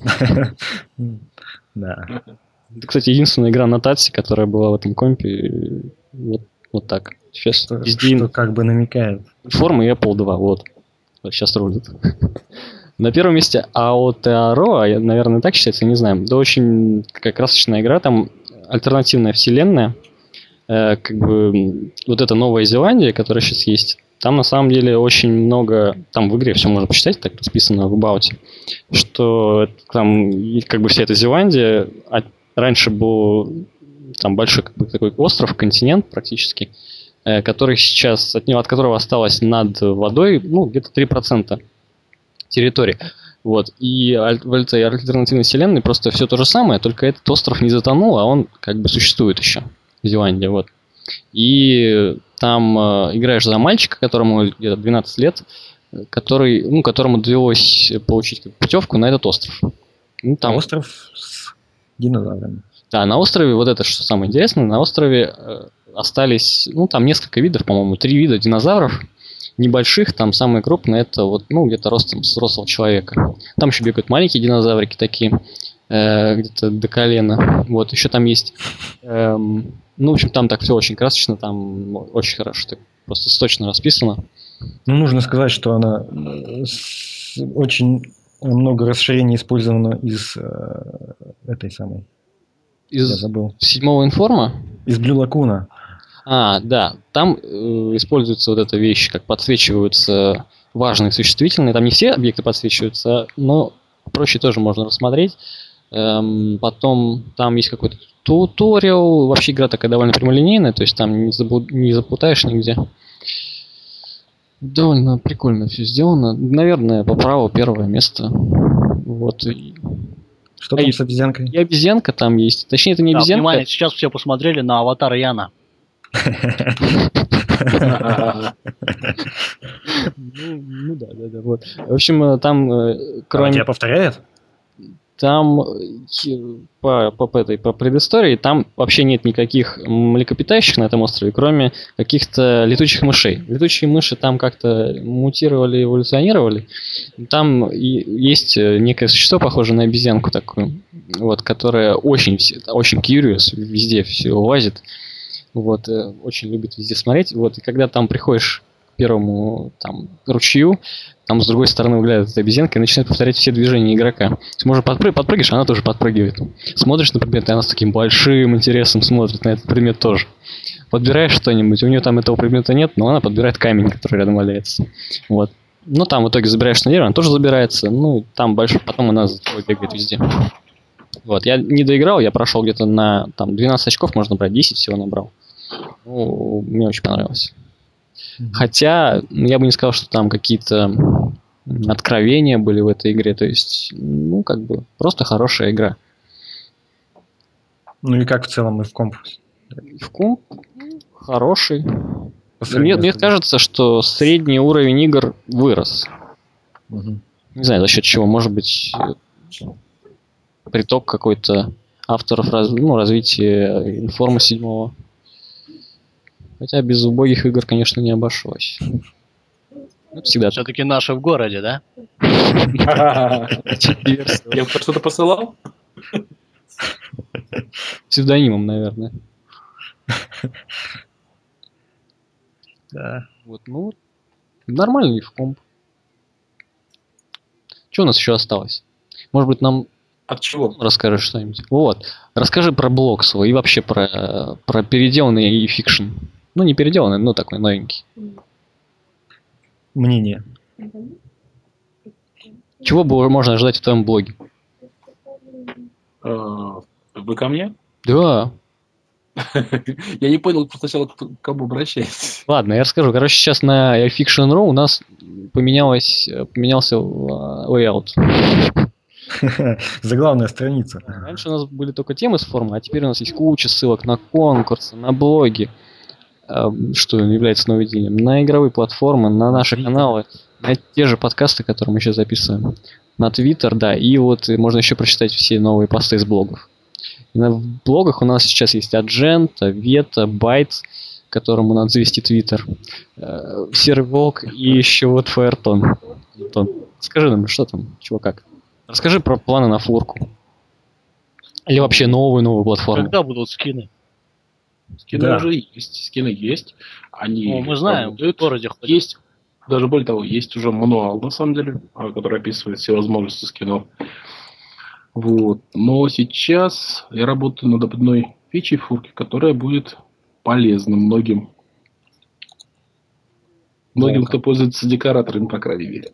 Да. Это, кстати, единственная игра на Татсе, которая была в этом компе. Вот, вот так. Сейчас что, что как бы намекает. Форма и Apple два, вот. Сейчас рулит. На первом месте Aotearoa, наверное, так считается, не знаю. Да, очень такая красочная игра, там альтернативная вселенная. Э, как бы вот эта Новая Зеландия, которая сейчас есть, там на самом деле очень много, там в игре все можно почитать, так расписано в About, что там как бы вся эта Зеландия, раньше был там большой как бы, такой остров, континент практически, э, который сейчас, от него, от которого осталось над водой, ну, где-то три процента территории. Вот. И в этой альтернативной вселенной просто все то же самое, только этот остров не затонул, а он как бы существует еще в Зеландии. Вот. И там э, играешь за мальчика, которому где-то двенадцать лет, который, ну, которому довелось получить путевку на этот остров. Ну, там... А остров с динозаврами. Да, на острове, вот это что самое интересное, на острове э, остались, ну, там несколько видов, по-моему, три вида динозавров. Небольших, там самые крупные, это вот, ну, где-то ростом с взрослого человека. Там еще бегают маленькие динозаврики такие, э, где-то до колена. Вот, еще там есть, э, ну, в общем, там так все очень красочно, там очень хорошо, так просто точно расписано. Ну, нужно сказать, что она с, очень много расширений использовано из э, этой самой. Из Я забыл. седьмого информа? Из Blue Lacuna. А, да, там э, используется вот эта вещь, как подсвечиваются важные существительные. Там не все объекты подсвечиваются, но проще тоже можно рассмотреть. Эм, потом там есть какой-то туториал. Вообще игра такая довольно прямолинейная, то есть там не, забу- не заплутаешь нигде. Довольно прикольно все сделано. Наверное, по праву первое место. Вот. Что там а с обезьянкой? И обезьянка там есть. Точнее, это не да, обезьянка. Внимание, сейчас все посмотрели на аватар Яна. Ну да, да, да, вот. В общем, там кроме... Тебя повторяет? Там по, по, этой, по предыстории там вообще нет никаких млекопитающих на этом острове, кроме каких-то летучих мышей. Летучие мыши там как-то мутировали, эволюционировали. Там есть некое существо, похожее на обезьянку такую, вот, которое очень, очень curious, везде все лазит. Вот, очень любит везде смотреть. Вот, и когда там приходишь к первому там, ручью, там с другой стороны выглядит эта обезьянка и начинает повторять все движения игрока. Ты можешь подпрыг- подпрыгиваешь, она тоже подпрыгивает. Смотришь на предмет, и она с таким большим интересом смотрит на этот предмет тоже. Подбираешь что-нибудь, у нее там этого предмета нет, но она подбирает камень, который рядом валяется. Вот. Ну, там в итоге забираешь на дерево, она тоже забирается. Ну, там больше, потом она за тобой бегает везде. Вот. Я не доиграл, я прошел где-то на там, двенадцать очков, можно брать, десять всего набрал. Ну, мне очень понравилось. Mm-hmm. Хотя, я бы не сказал, что там какие-то откровения были в этой игре. То есть, ну, как бы, просто хорошая игра. Ну и как в целом и в комп? В комп хороший. Мне, мне кажется, что средний уровень игр вырос. Mm-hmm. Не знаю, за счет чего. Может быть, приток какой-то авторов раз, ну, развития информа седьмого. Хотя без убогих игр, конечно, не обошлось. Ну, всегда. Все-таки наши в городе, да? Я что-то посылал? Псевдонимом, наверное. Да. Вот, ну, нормальный в комп. Что у нас еще осталось? Может быть, нам... От чего? Расскажешь что-нибудь. Вот. Расскажи про блог свой и вообще про, про переделанный фикшн. Ну, не переделанный, но такой новенький. Мнение. Чего бы можно ожидать в твоем блоге? Вы ко мне? Да. Я не понял сначала, к кому обращаетесь. Ладно, я расскажу. Короче, сейчас на iFiction точка ру у нас поменялось, поменялся layout. Заглавная страница. Раньше у нас были только темы с форума, а теперь у нас есть куча ссылок на конкурсы, на блоги, что является нововведением, на игровые платформы, на наши Twitter. Каналы, на те же подкасты, которые мы сейчас записываем, на Twitter, да, и вот можно еще прочитать все новые посты из блогов. И на блогах у нас сейчас есть Аджента, Вета, Байт, которому надо завести Твиттер, Серый Волк и еще вот Фаертон. Скажи нам, что там, чего как. Расскажи про планы на фурку. Или вообще новую-новую платформу. Когда будут скины? Скины да. уже есть. Скины есть. Они ну, мы знаем, работают. В городе есть. Даже более того, есть уже мануал, на самом деле, который описывает все возможности скинов. Вот. Но сейчас я работаю над одной фичей фурки, которая будет полезна многим. Многим, кто пользуется декораторами, по крайней мере.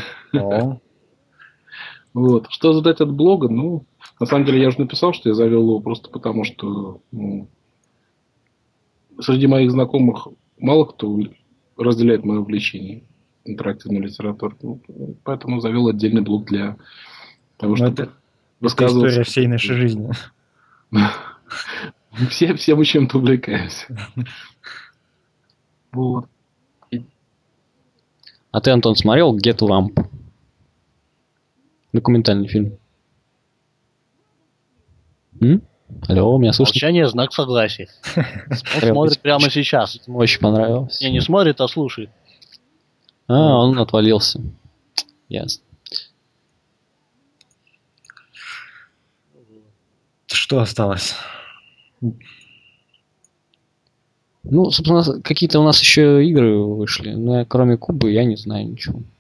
Вот. Что задать от блога? Ну, на самом деле, я уже написал, что я завел его просто потому, что ну, среди моих знакомых мало кто разделяет мое увлечение интерактивной литературой. Ну, поэтому завел отдельный блог для того, чтобы это, высказываться. Это история всей нашей жизни. Все, все мы чем-то увлекаемся. Вот. А ты, Антон, смотрел Get Lamp? Документальный фильм. М? Алло, меня слышно? Молчание — знак согласия. Он смотрит прямо сейчас. Ему очень понравилось. Не, не смотрит, а слушает. А, он отвалился. Ясно. Что осталось? Ну, собственно, какие-то у нас еще игры вышли. Но кроме Кубы я не знаю ничего.